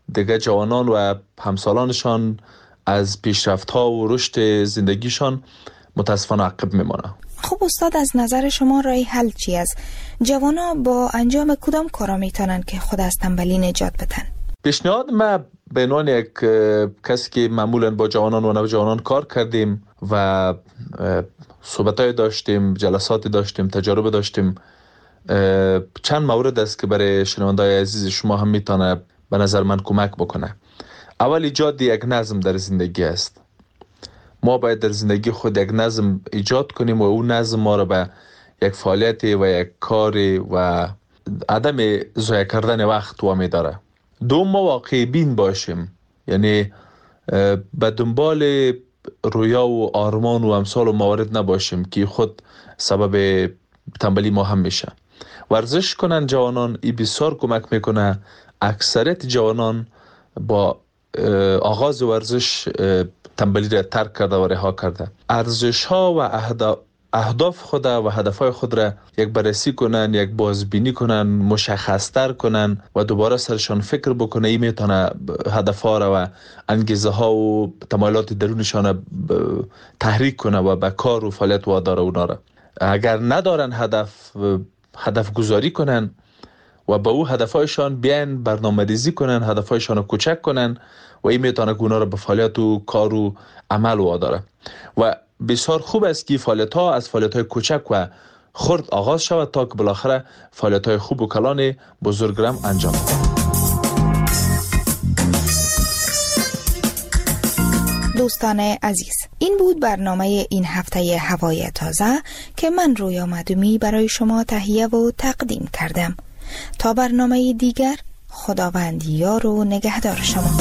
دیگه جوانان و همسالانشان از پیشرفت‌ها و رشد زندگیشان متاسفانه عقب میمانه. خب استاد، از نظر شما راه حل چی است؟ جوانا با انجام کدام کارا میتونن که خود از تنبلی نجات بدن؟ پیشنهاد ما به عنوان یک کسی که معمولا با جوانان و نوجوانان کار کردیم و صحبت‌های داشتیم، جلساتی داشتیم، تجارب داشتیم، چند مورد است که برای شنونده‌های عزیز شما هم میتونه به نظر من کمک بکنه. اول ایجاد یک نظم در زندگی است. ما باید در زندگی خود یک نظم ایجاد کنیم و اون نظم ما را به یک فعالیت و یک کار و عدم ضایع کردن وقت وامی داره. دوم، ما واقعی بین باشیم، یعنی به دنبال رویا و آرمان و امثال و موارد نباشیم که خود سبب تنبلی ما هم میشه. ورزش کنن جوانان، این بسیار کمک میکنه. اکثریت جوانان با آغاز ورزش تنبلی را ترک کرده و رها کرده. ارزش ها و اهداف خود و هدفهای خود را یک بررسی کنن، یک بازبینی کنن، مشخص‌تر کنن و دوباره سرشان فکر بکنه. این میتونه هدفها را و انگیزه ها و تمایلات درونشان تحریک کنه و به کار و فعالیت واداره اونا را. اگر ندارن هدف گذاری کنن و با او هدفهایشان بیان برنامه‌ریزی کنن، هدفهایشان رو کوچک کنن و این میتونه که اونا رو به فعالیت و کار و عمل واداره. و بسیار خوب است که فعالیت‌ها از فعالیت‌های کوچک و خرد آغاز شود تا که بالاخره فعالیت‌های خوب و کلان بزرگرم انجام شود. دوستان عزیز، این بود برنامه این هفته هوای تازه که من رویا معدومی برای شما تهیه و تقدیم کردم. تا برنامه دیگر، خداوند یار و نگهدار شما.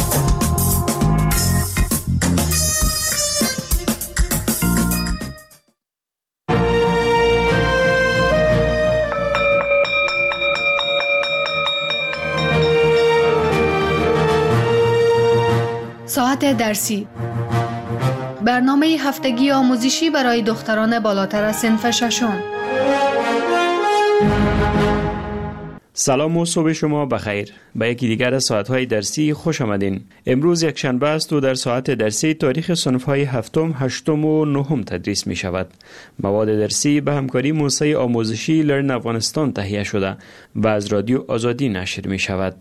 ساعت درسی، برنامه هفتگی آموزشی برای دختران بالاتر از صنف ششم. سلام و صبح شما بخیر. به یکی دیگر از ساعت‌های درسی خوش آمدین. امروز یک شنبه است و در ساعت درسی تاریخ صنف‌های هفتم، هشتم و نهم تدریس می شود. مواد درسی به همکاری موسسه آموزشی لرن افغانستان تهیه شده و از رادیو آزادی نشر می شود.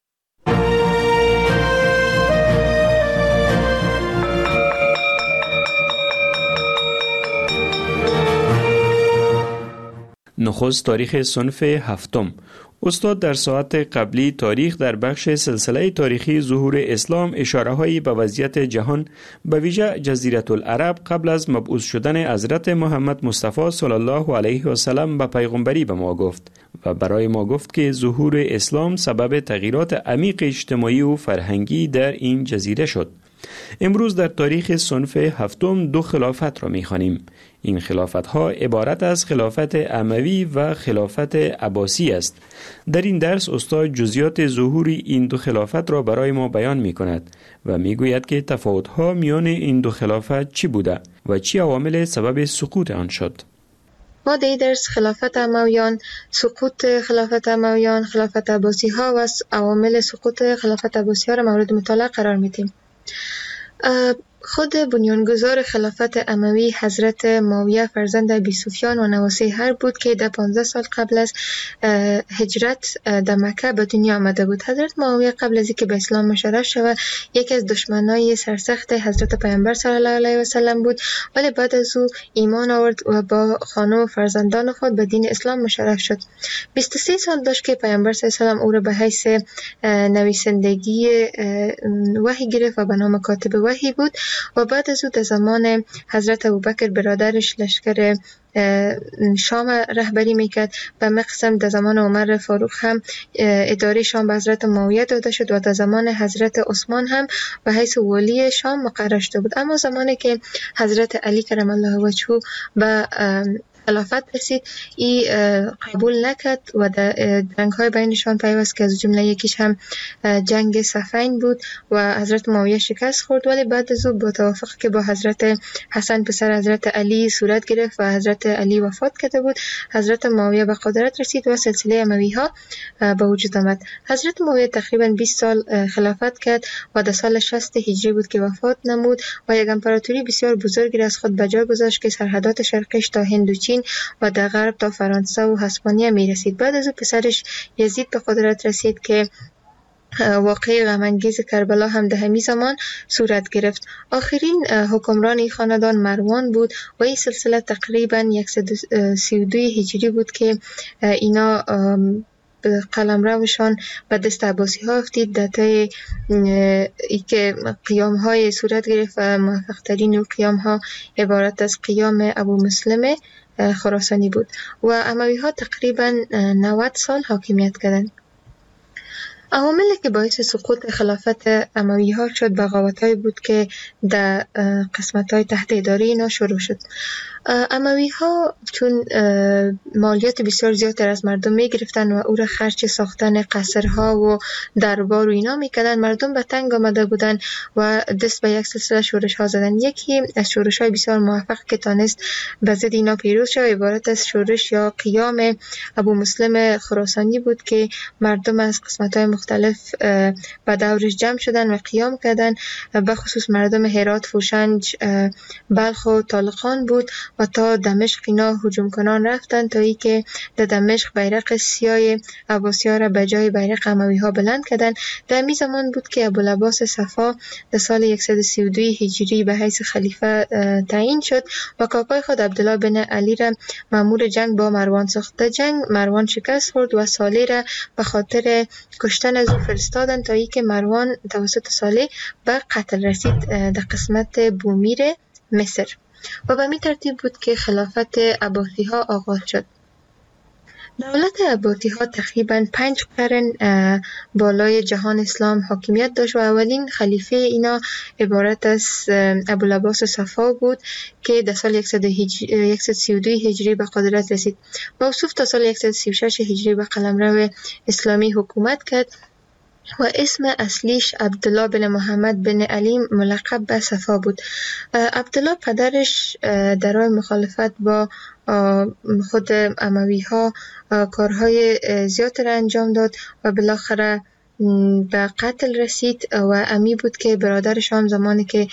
نخست تاریخ صنف هفتم. استاد در ساعت قبلی تاریخ در بخش سلسله تاریخی ظهور اسلام اشاره‌هایی به وضعیت جهان به ویژه جزیره العرب قبل از مبعوث شدن حضرت محمد مصطفی صلی الله علیه و سلم به پیغمبری به ما گفت و برای ما گفت که ظهور اسلام سبب تغییرات عمیق اجتماعی و فرهنگی در این جزیره شد. امروز در تاریخ صنف هفتم دو خلافت را می‌خوانیم. این خلافت‌ها عبارت از خلافت اموی و خلافت عباسی است. در این درس استاد جزئیات ظهور این دو خلافت را برای ما بیان می‌کند و می‌گوید که تفاوت‌ها میان این دو خلافت چی بوده و چی عوامل سبب سقوط آن شد. ما در این درس خلافت امویان، سقوط خلافت امویان، خلافت عباسی ها و عوامل سقوط خلافت عباسی ها را مورد مطالعه قرار میدیم. خود بنیانگذار خلافت اموی حضرت معاویه فرزند ابی سفیان و نواسی هر بود که در 15 سال قبل از هجرت در مکه به دنیا آمده بود. حضرت معاویه قبل از اینکه به اسلام مشرف شود یکی از دشمنای سرسخت حضرت پیامبر صلی الله علیه و سلم بود، ولی بعد از او ایمان آورد و با خانه و فرزندان خود به دین اسلام مشرف شد. 23 سال داشت که پیامبر صلی الله علیه و سلم او را به حیث نویسندگی وحی گرفت و به نام کاتب وحی بود و بعد از او در زمان حضرت ابوبکر برادرش لشکر شام رهبری میکرد و مقسم در زمان عمر فاروق هم اداره شام به حضرت معاویه داده شد و در زمان حضرت عثمان هم به حیث ولی شام مقرر شده بود. اما زمانی که حضرت علی کرم الله وجهه به خلافت رسید ای قبول نکرد و در جنگ های بینشان پیوست که از جمله یکیش هم جنگ صفین بود و حضرت معاویه شکست خورد، ولی بعد از او با توافق که با حضرت حسن پسر حضرت علی صورت گرفت و حضرت علی وفات کرده بود، حضرت معاویه به قدرت رسید و سلسله اموی ها به وجود آمد. حضرت معاویه تقریبا 20 سال خلافت کرد و در سال 60 هجری بود که وفات نمود و یک امپراتوری بسیار بزرگی از خود به جا گذاشت که سرحدات شرقش تا هند و چین و در غرب تا فرانسه و اسپانیا می رسید. بعد از او پسرش یزید به قدرت رسید که واقعی غم‌انگیز کربلا هم در همین زمان صورت گرفت. آخرین حکمران این خاندان مروان بود و این سلسله تقریبا 132 هجری بود که اینا قلمروشان به دست عباسی ها افتید. در طی ای که قیام های صورت گرفت و موفق ترین و قیام ها عبارت از قیام ابو مسلم خراسانی بود و اموی ها تقریبا 90 سال حاکمیت کردند. عواملی که باعث سقوط خلافت اموی ها شد بغاوت های بود که در قسمت های تحت اداره اینا شروع شد. اموی ها چون مالیات بسیار زیاد از مردم می گرفتن و او را خرج ساختن قصرها و دربار و اینا می کردن، مردم به تنگ آمده بودن و دست به یک سلسله شورش ها زدن. یکی از شورش های بسیار موفق که تانست به ضد اینا پیروز شد عبارت از شورش یا قیام ابو مسلم خراسانی بود که مردم از قسمت های مختلف به دورش جمع شدن و قیام کردن، به خصوص مردم هرات، فوشنج، بلخ و طالقان بود و تا دمشق اینا هجوم کنان رفتن تا ای که در دمشق بیرق سیاه عباسی ها را به جای بیرق اموی ها بلند کردن. در همین زمان بود که ابوالعباس صفا در سال 132 هجری به حیث خلیفه تعیین شد و کاکای خود عبدالله بن علی را مأمور جنگ با مروان ساخت. در جنگ مروان شکست خورد و صالح را به خاطر کشتن از او فرستادن تا ای که مروان توسط صالح به قتل رسید در قسمت بومیر مصر و به می ترتیب بود که خلافت عباسی ها آغاز شد. دولت عباسی ها تقریبا 5 قرن بالای جهان اسلام حاکمیت داشت و اولین خلیفه اینا عبارت از ابوالعباس صفا بود که در سال 132 هجری به قدرت رسید. موصوف تا سال 136 هجری به قلمرو اسلامی حکومت کرد و اسم اصلیش عبدالله بن محمد بن علی ملقب به صفا بود. عبدالله پدرش در راه مخالفت با خود اموی ها کارهای زیاد را انجام داد و بالاخره به قتل رسید و امی بود که برادرش هم زمانی که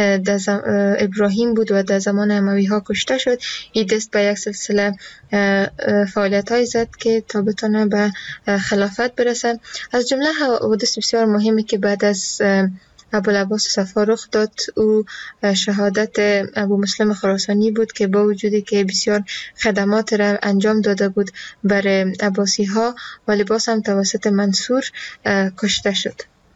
ابراهیم بود و در زمان اموی ها کشته شد، این دست به یک سلسله فعالیت های زد که تا بتونه به خلافت برسه. از جمله حوادث بسیار مهمی که بعد از ابوالعباس صفا رخ داد او شهادت ابو مسلم خراسانی بود که با وجودی که بسیار خدمات را انجام داده بود بر عباسی ها ولی باز هم توسط منصور کشته شد.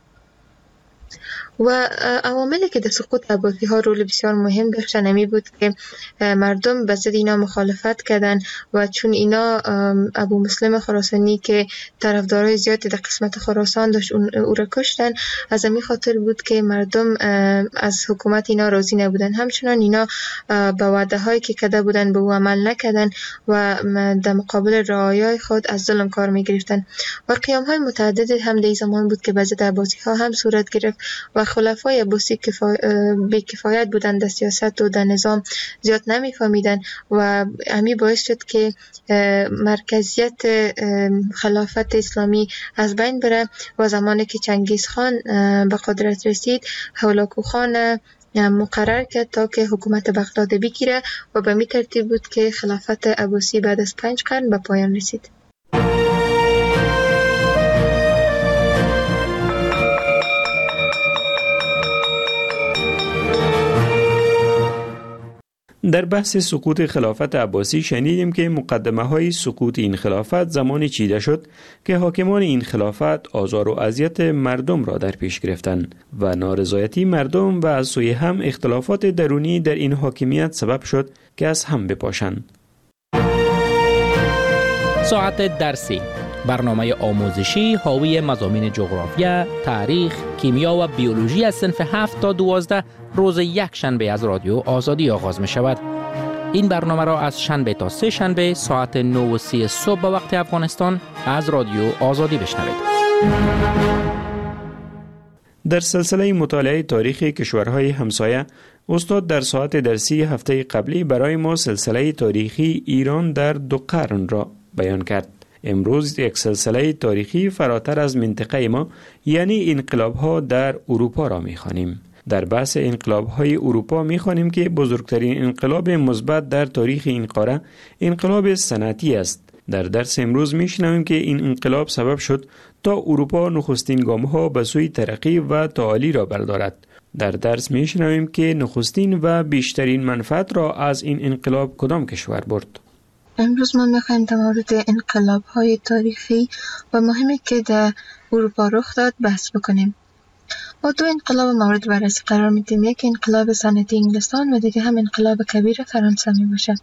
و عواملی که در سقوط عباسی ها رول بسیار مهم داشتن همی بود که مردم به ضد اینا مخالفت کردن و چون اینا ابو مسلم خراسانی که طرفدارای زیادی در قسمت خراسان داشت او را کشتن، از همین خاطر بود که مردم از حکومت اینا راضی نبودن. همچنان اینا به وعده هایی که کرده بودن به او عمل نکردن و در مقابل رعایای خود از ظلم کار می گرفتن و قیام های متعدد هم در زمان بود که به ضد عباسی ها هم صورت گرفت و خلفای عباسی بی کفایت بودند، در سیاست و در نظام زیاد نمیفهمیدن و همین باعث شد که مرکزیت خلافت اسلامی از بین بره و زمانی که چنگیز خان به قدرت رسید هولاکو خان مقرر کرد تا که حکومت بغداد بگیره و به می ترتیب بود که خلافت عباسی بعد از 5 قرن به پایان رسید. در بحث سقوط خلافت عباسی شنیدیم که مقدمه های سقوط این خلافت زمانی چیده شد که حاکمان این خلافت آزار و اذیت مردم را در پیش گرفتند و نارضایتی مردم و از سوی هم اختلافات درونی در این حاکمیت سبب شد که از هم بپاشند. ساعت درسی، برنامه آموزشی حاوی مضامین جغرافیا، تاریخ، کیمیا و بیولوژی از صنف 7 تا 12 روز یک شنبه از رادیو آزادی آغاز می شود. این برنامه را از شنبه تا سه شنبه ساعت 9:30 صبح به وقت افغانستان از رادیو آزادی بشنوید. در سلسله مطالعه تاریخ کشورهای همسایه، استاد در ساعت درسی هفته قبلی برای ما سلسله تاریخی ایران در 2 قرن را بیان کرد. امروز یک سلسله تاریخی فراتر از منطقه ما، یعنی انقلاب‌ها در اروپا را می‌خوانیم. در بحث انقلاب‌های اروپا می‌خوانیم که بزرگترین انقلاب مثبت در تاریخ این قاره انقلاب صنعتی است. در درس امروز می‌شنویم که این انقلاب سبب شد تا اروپا نخستین گام‌ها به سوی ترقی و تعالی را بردارد. در درس می‌شنویم که نخستین و بیشترین منفعت را از این انقلاب کدام کشور برد. امروز ما می‌خوایم در مورد انقلاب‌های تاریخی و مهمی که در اروپا رخ داد بحث بکنیم. ما 2 انقلاب مورد بررسی قرار میدیم. یک انقلاب صنعتی انگلستان و دیگه هم انقلاب کبیر فرانسه می باشه.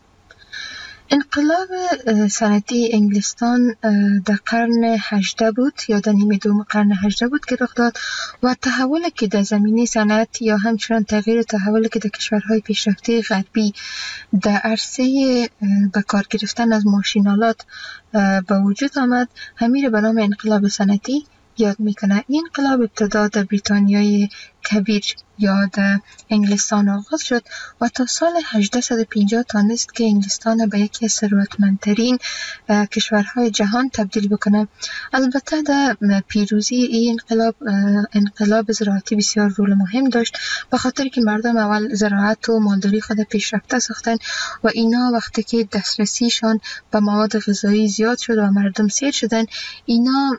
انقلاب صنعتی انگلستان در قرن 18 بود یا در نیمه دوم قرن 18 بود که رخ داد و تحولی که در زمینه صنعت یا همچنان تغییر تحولی که در کشورهای پیشرفته غربی در عرصه به کار گرفتن از ماشین‌آلات به وجود آمد، همین به نام انقلاب صنعتی یاد میکنه. این انقلاب ابتدا در بریتانیای کبیر یا در انگلستان آغاز شد و تا سال 1850 تانست که انگلستان به یکی از ثروتمندترین کشورهای جهان تبدیل بکنه. البته در پیروزی این انقلاب زراعتی بسیار رول مهم داشت، به خاطر که مردم اول زراعت و مالداری خود پیشرفته ساختن و اینا وقتی که دسترسیشان به مواد غذایی زیاد شد و مردم سیر شدن، اینا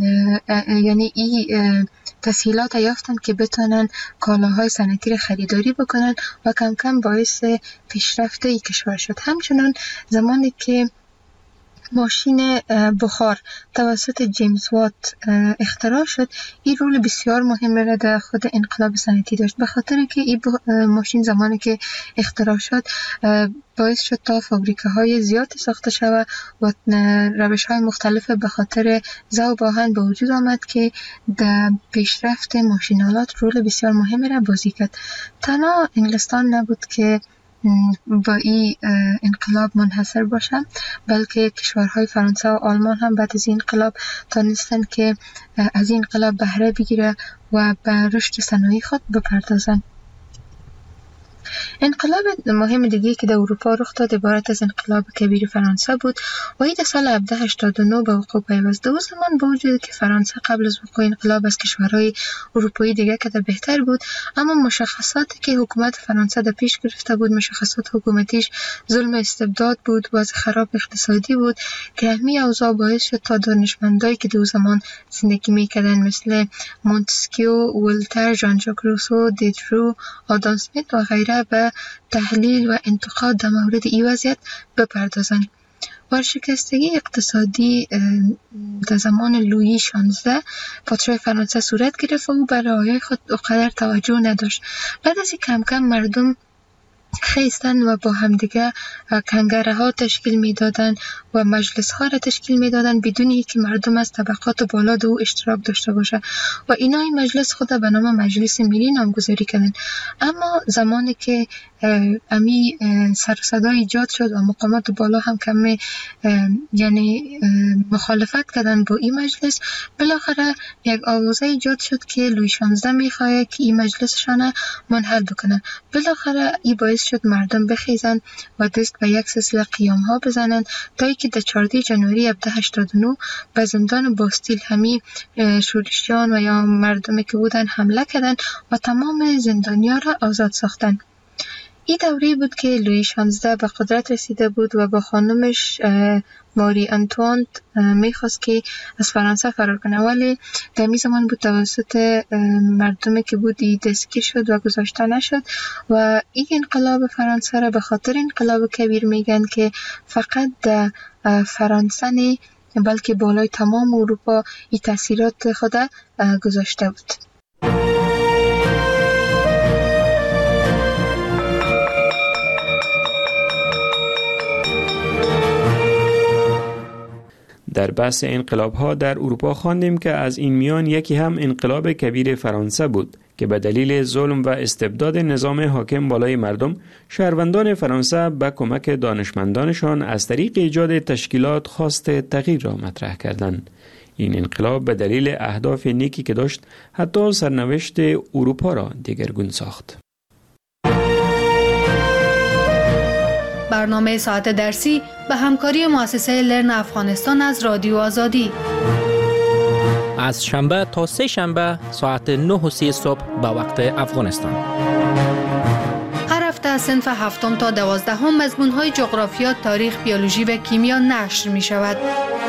یعنی این تسهیلات یافتن که بتونن کالاهای صنعتی را خریداری بکنن و کم کم باعث پیشرفت این کشور شد. همچنان زمانی که ماشین بخار توسط جیمز وات اختراع شد، این رول بسیار مهم را در خود انقلاب صنعتی داشت، به خاطر که این ماشین زمانی که اختراع شد باعث شد تا فابریکه‌های زیادی ساخته شود و روش‌های مختلف به خاطر ذوب آهن به وجود آمد که در پیشرفت ماشین‌آلات رول بسیار مهمی را بازی کرد. تنها انگلستان نبود که با این انقلاب منحصر باشن، بلکه کشورهای فرانسه و آلمان هم بعد از این انقلاب تانستن که از این انقلاب بهره بگیره و به رشد صنایع خود بپردازن. انقلاب مهم دیگه که در اروپا رخ داد عبارت از انقلاب کبیر فرانسه بود و این در سال 1789 به وقوع پیوست. او زمان با وجود که فرانسه قبل از وقوع انقلاب از کشورهای اروپایی دیگه که بهتر بود، اما مشخصاتی که حکومت فرانسه در پیش گرفته بود، مشخصات حکومتیش ظلم استبداد بود، وضع خراب اقتصادی بود که همین اوضاع باعث شد تا دانشمندایی که در زمان زندگی میکردن مثل مونتسکیو، ولتر، ژان ژاک روسو، دیدرو، آدام اسمیت و غیره به تحلیل و انتقاد در مورد این وضعیت بپردازند. ورشکستگی اقتصادی در زمان لویی 16 پادشاه فرانسه صورت گرفت و او به رعایای خود اونقدر توجه نداشت. بعد از کم کم مردم خیستن و با همدیگه کنگره ها تشکیل میدادن و مجلس ها را تشکیل میدادن بدون اینکه مردم از طبقات بالا دو اشتراک داشته باشه و اینا این مجلس خود به نام مجلس ملی نامگذاری کردن. اما زمانی که امی سر صدا ایجاد شد و مقامات بالا هم کمی یعنی مخالفت کردن با این مجلس، بالاخره یک آوازه ایجاد شد که لویی 16 میخواه که این مجلسشان منحل بکنه. بالاخره این باعث شد مردم بخیزن و دست به یک سلسله قیام ها بزنن تا اینکه در 14 جنوری 1789 به زندان باستیل همی شورشیان و یا مردمی که بودن حمله کردن و تمام زندانیان را آزاد ساختن. این دوره بود که لویی 16 به قدرت رسیده بود و با خانمش ماری انتوانت میخواست که از فرانسه فرار کنه، ولی در این زمان بود توسط مردمی که بود دستگیر شد و گذاشته نشد و این انقلاب فرانسه را به خاطر انقلاب کبیر میگن که فقط در فرانسه نه بلکه بالای تمام اروپا این تاثیرات خود گذاشته بود. در بحث انقلاب‌ها در اروپا خواندیم که از این میان یکی هم انقلاب کبیر فرانسه بود که به دلیل ظلم و استبداد نظام حاکم بالای مردم، شهروندان فرانسه به کمک دانشمندانشان از طریق ایجاد تشکیلات خواست تغییر را مطرح کردند. این انقلاب به دلیل اهداف نیکی که داشت حتی سرنوشت اروپا را دگرگون ساخت. برنامه ساعت درسی به همکاری مؤسسه لرن افغانستان از رادیو آزادی. از شنبه تا سه شنبه ساعت 9:30 صبح به وقت افغانستان. هر هفته از صنف 7 تا 12 مضمون‌های جغرافیا، تاریخ، بیولوژی و کیمیا نشر می شود.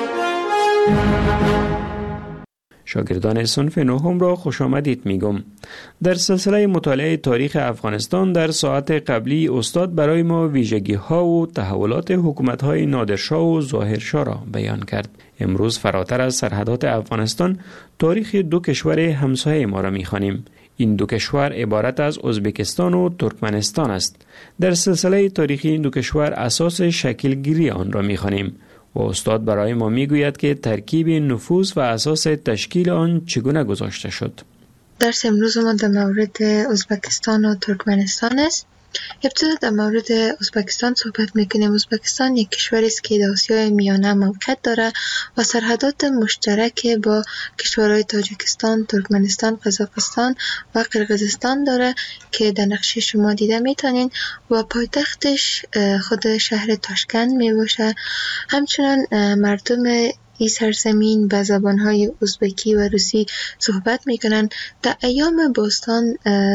شاگردان صنف 9 را خوش آمدید میگم. در سلسله مطالعه تاریخ افغانستان در ساعت قبلی استاد برای ما ویژگی ها و تحولات حکومت های نادرشاه و ظاهرشاه را بیان کرد. امروز فراتر از سرحدات افغانستان تاریخ دو کشور همسایه ما را میخوانیم. این دو کشور عبارت از ازبکستان و ترکمنستان است. در سلسله تاریخی این دو کشور اساس شکلگیری آن را میخوانیم. و استاد برای ما میگوید که ترکیب نفوذ و اساس تشکیل آن چگونه گذاشته شد. درس امروز ما در مورد ازبکستان و ترکمنستان است. ابتدا در مورد ازبکستان صحبت میکنیم. ازبکستان یک کشوری است که در آسیای میانه موقعیت داره و سرحدات مشترک با کشورهای تاجیکستان، ترکمنستان، قزاقستان و قرقیزستان داره که در نقشه شما دیده میتونین و پایتختش خود شهر تاشکند میباشه. همچنان مردم این سرزمین به زبانهای ازبکی و روسی صحبت میکنن. در ایام باستان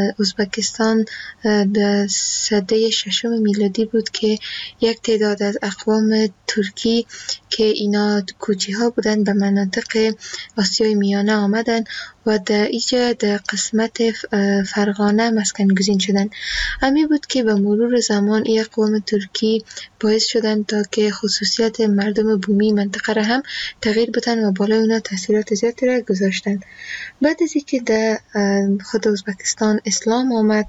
ازبکستان در سده 6 میلادی بود که یک تعداد از اقوام ترکی که اینا کوچی ها بودن به مناطق آسیای میانه آمدن و در اینجا در قسمت فرغانه مسکن گزین شدن. همین بود که به مرور زمان این اقوام ترکی باعث شدن تا که خصوصیت مردم بومی منطقه را هم تغییر بدن و بالای اونا تاثیرات زیادی را گذاشتن. بعد از اینکه در خود ازبکستان اسلام آمد،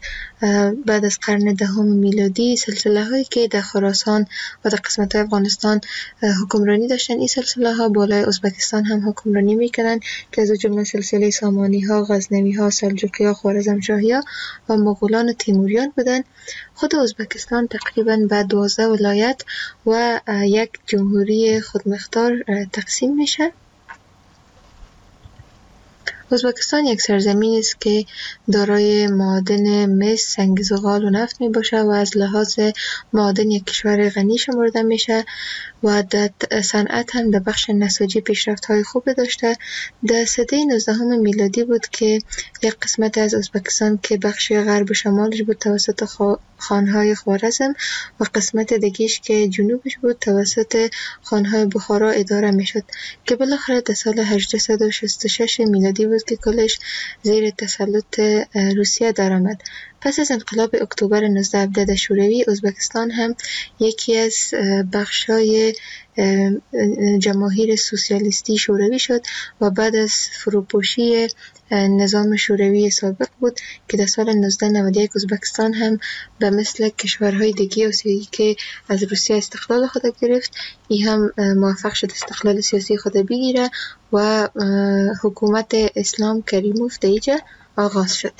بعد از قرن 10 میلادی سلسله هایی که در خراسان و در قسمت افغانستان حکمرانی داشتن، این سلسله ها بالای ازبکستان هم حکمرانی میکنن که از جمله سلسله سامانی ها، غزنوی ها، سلجوقی ها، خوارزمشاهی ها و مغولان و تیموریان بودن. خود ازبکستان تقریبا به 12 ولایت و یک جمهوری خودمختار تقسیم میشه. ازبکستان یک سرزمین است که دارای معادن مس، سنگ زغال و نفت می باشه و از لحاظ معادن یک کشور غنی شمرده میشه و در صنعت هم در بخش نساجی پیشرفت های خوب داشته. در سده 19 میلادی بود که یک قسمت از ازبکستان که بخش غرب و شمالش بود توسط خانهای خوارزم و قسمت دیگه‌اش که جنوبش بود توسط خانهای بخارا اداره میشد که بالاخره در سال 1866 میلادی بود که کلش زیر تسلط روسیه درآمد. پس از انقلاب اکتبر 1917 شوروی، ازبکستان هم یکی از بخشای جماهیر سوسیالیستی شوروی شد و بعد از فروپاشی نظام شوروی سابق بود که در سال 1991 ازبکستان هم به مثل کشورهای دیگه آسیایی که از روسیه استقلال خود گرفت، این هم موفق شد استقلال سیاسی خود بگیره و حکومت اسلام کریموف در اینجا آغاز شد.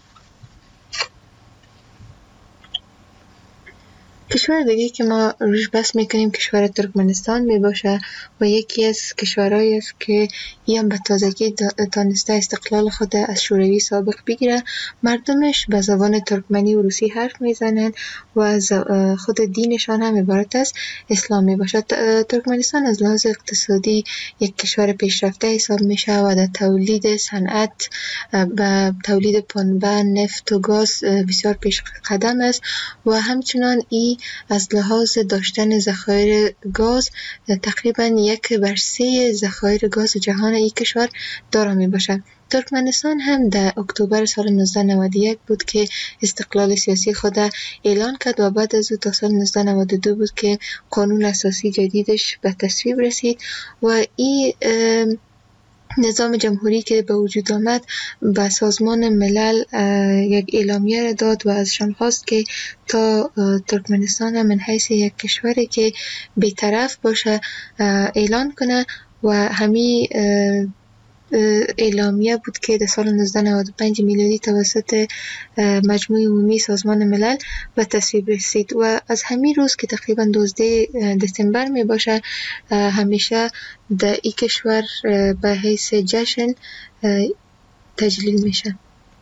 کشور دیگه که ما روش بحث میکنیم کشور ترکمنستان میباشه و یکی از کشورهایی است که این به تازگی تانسته استقلال خود از شوروی سابق بگیره. مردمش به زبان ترکمنی و روسی حرف میزنن و از خود دینشان هم عبارت از اسلام میباشه. ترکمنستان از لحاظ اقتصادی یک کشور پیشرفته حساب میشه و در تولید صنعت و تولید پنبه، نفت و گاز بسیار پیش قدم است و همچنان این از لحاظ داشتن ذخایر گاز تقریبا 1/3 ذخایر گاز جهان این کشور دارا می باشد. ترکمنستان هم در اکتبر سال 1991 بود که استقلال سیاسی خود اعلان کرد و بعد از او تا سال 1992 بود که قانون اساسی جدیدش به تصویب رسید و این نظام جمهوری که به وجود آمد به سازمان ملل یک اعلامیه را داد و ازشان خواست که تا ترکمنستان من حیث یک کشوری که بی‌طرف باشه اعلان کنه و همین اعلامیه بود که در سال 1995 میلادی توسط مجموعه عمومی سازمان ملل به تصویب رسید و از همین روز که تقریبا 12 دسامبر می باشه همیشه در این کشور به حیث جشن تجلیل میشه.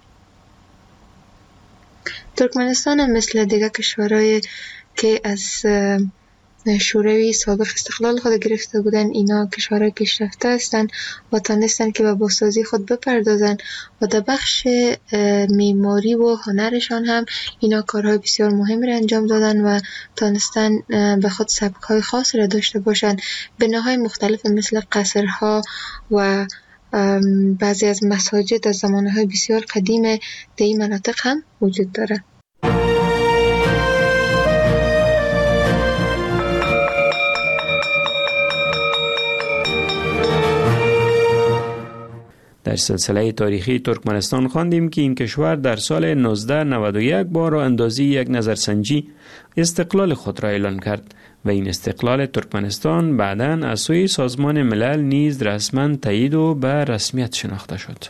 ترکمنستان هم مثل دیگه کشورهای که از شوروی سابق استقلال خود گرفته بودن، اینا کشورهای پیشرفته هستند و تانستن که به بازسازی خود بپردازن و در بخش معماری و هنرشان هم اینا کارهای بسیار مهم را انجام دادن و تانستن به خود سبک‌های خاص را داشته باشن. بناهای مختلف مثل قصرها و بعضی از مساجد از زمانهای بسیار قدیم در این مناطق هم وجود داره. در سلسله تاریخی ترکمنستان خواندیم که این کشور در سال 1991 با راه اندازی یک نظرسنجی استقلال خود را اعلان کرد و این استقلال ترکمنستان بعداً از سوی سازمان ملل نیز رسما تایید و به رسمیت شناخته شد.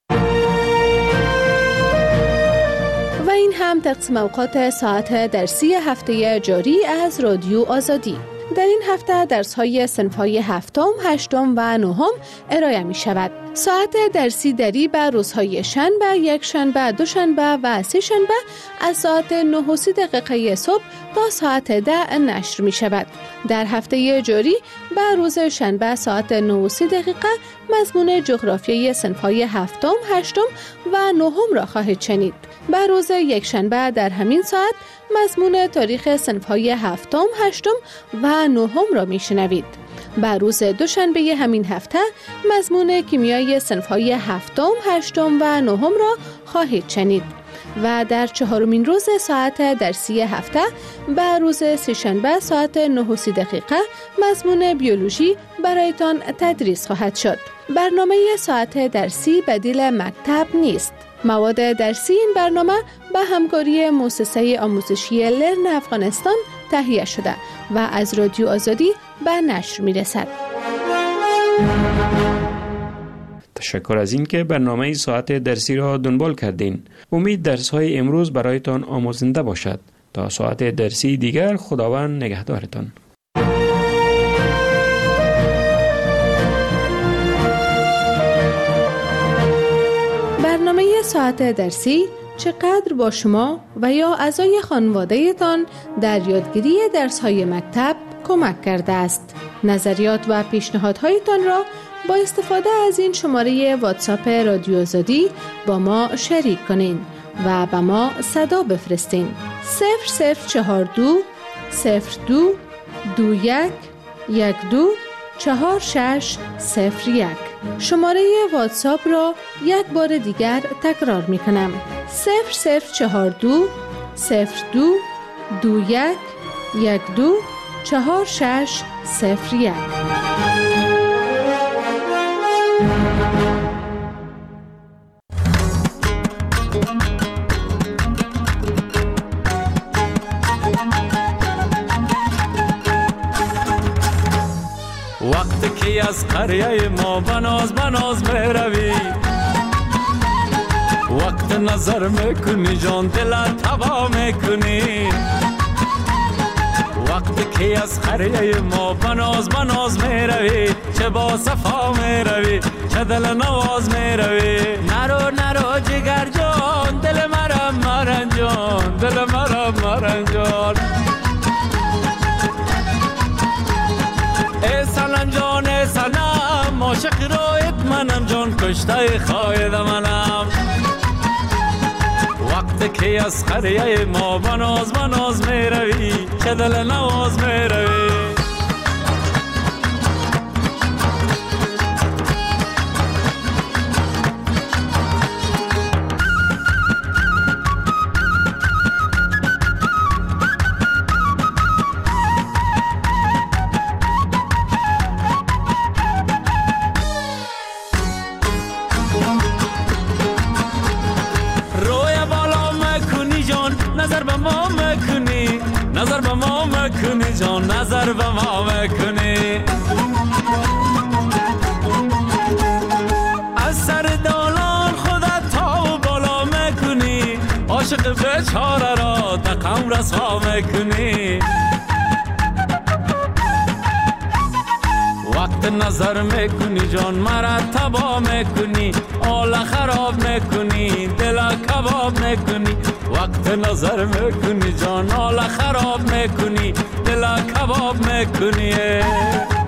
و این هم تقسیم اوقات ساعت درسی هفته جاری از رادیو آزادی. در این هفته درس‌های صنف‌های هفتم، هشتم و نهم ارائه می شود. ساعت درسی دری به روزهای شنبه، یک شنبه، دوشنبه و سه شنبه از ساعت 9:30 صبح تا ساعت 10 نشر می شود. در هفته جاری به روز شنبه ساعت 9:30 مضمون جغرافیای صنف‌های هفتم، هشتم و نهم را خواهید شنید. به روز یک شنبه در همین ساعت مضمون تاریخ صنف‌های هفتم، هشتم و نهم را میشنوید. به روز دوشنبه همین هفته مضمون کیمیای صنف‌های هفتم، هشتم و نهم را خواهید شنید. و در چهارمین روز ساعت درسی هفته به روز سه‌شنبه ساعت 9:30 مضمون بیولوژی برایتان تدریس خواهد شد. برنامه ساعت درسی بدیل مکتب نیست. مواد درسی این برنامه به همکاری مؤسسه آموزشی لرن افغانستان تهیه شده و از رادیو آزادی به نشر می رسد. تشکر از این که برنامه ساعت درسی را دنبال کردین. امید درس‌های امروز برایتان آموزنده باشد. تا ساعت درسی دیگر خداوند نگهدارتان. برنامه ساعت درسی چقدر با شما و یا اعضای خانواده‌تان در یادگیری درس‌های مکتب کمک کرده است؟ نظریات و پیشنهادهایتان را با استفاده از این شماره واتساپ رادیو آزادی با ما شریک کنین و به ما صدا بفرستین. 0042 02 21 12 4601. شماره واتساپ را یک بار دیگر تکرار می کنم. 0042 02 21 12 4601. وقتی که از قریه ما بناز می روی، وقت نظر میکنی جان دل تبا میکنی. وقتی که از قریه ما بناز می روی، چه با صفا می روی، چه دل نواز می روی. نرو جگر جان دل مرم مرنجان، دل مرم مرنجان. ای سلام جان ای سلام، عاشق رویت منم جان، کشته خواهد منم. وقتی که از قریه ما بناز می روی، چه دل نواز می روی. نظر به ما میکنی جان، نظر به ما میکنی. بیچاره را دقم رسوا میکنی. وقت نظر میکنی جان مرا تبا میکنی، حال خراب میکنی، دل کباب میکنی. وقت نظر میکنی جان حال خراب میکنی، دل کباب میکنی.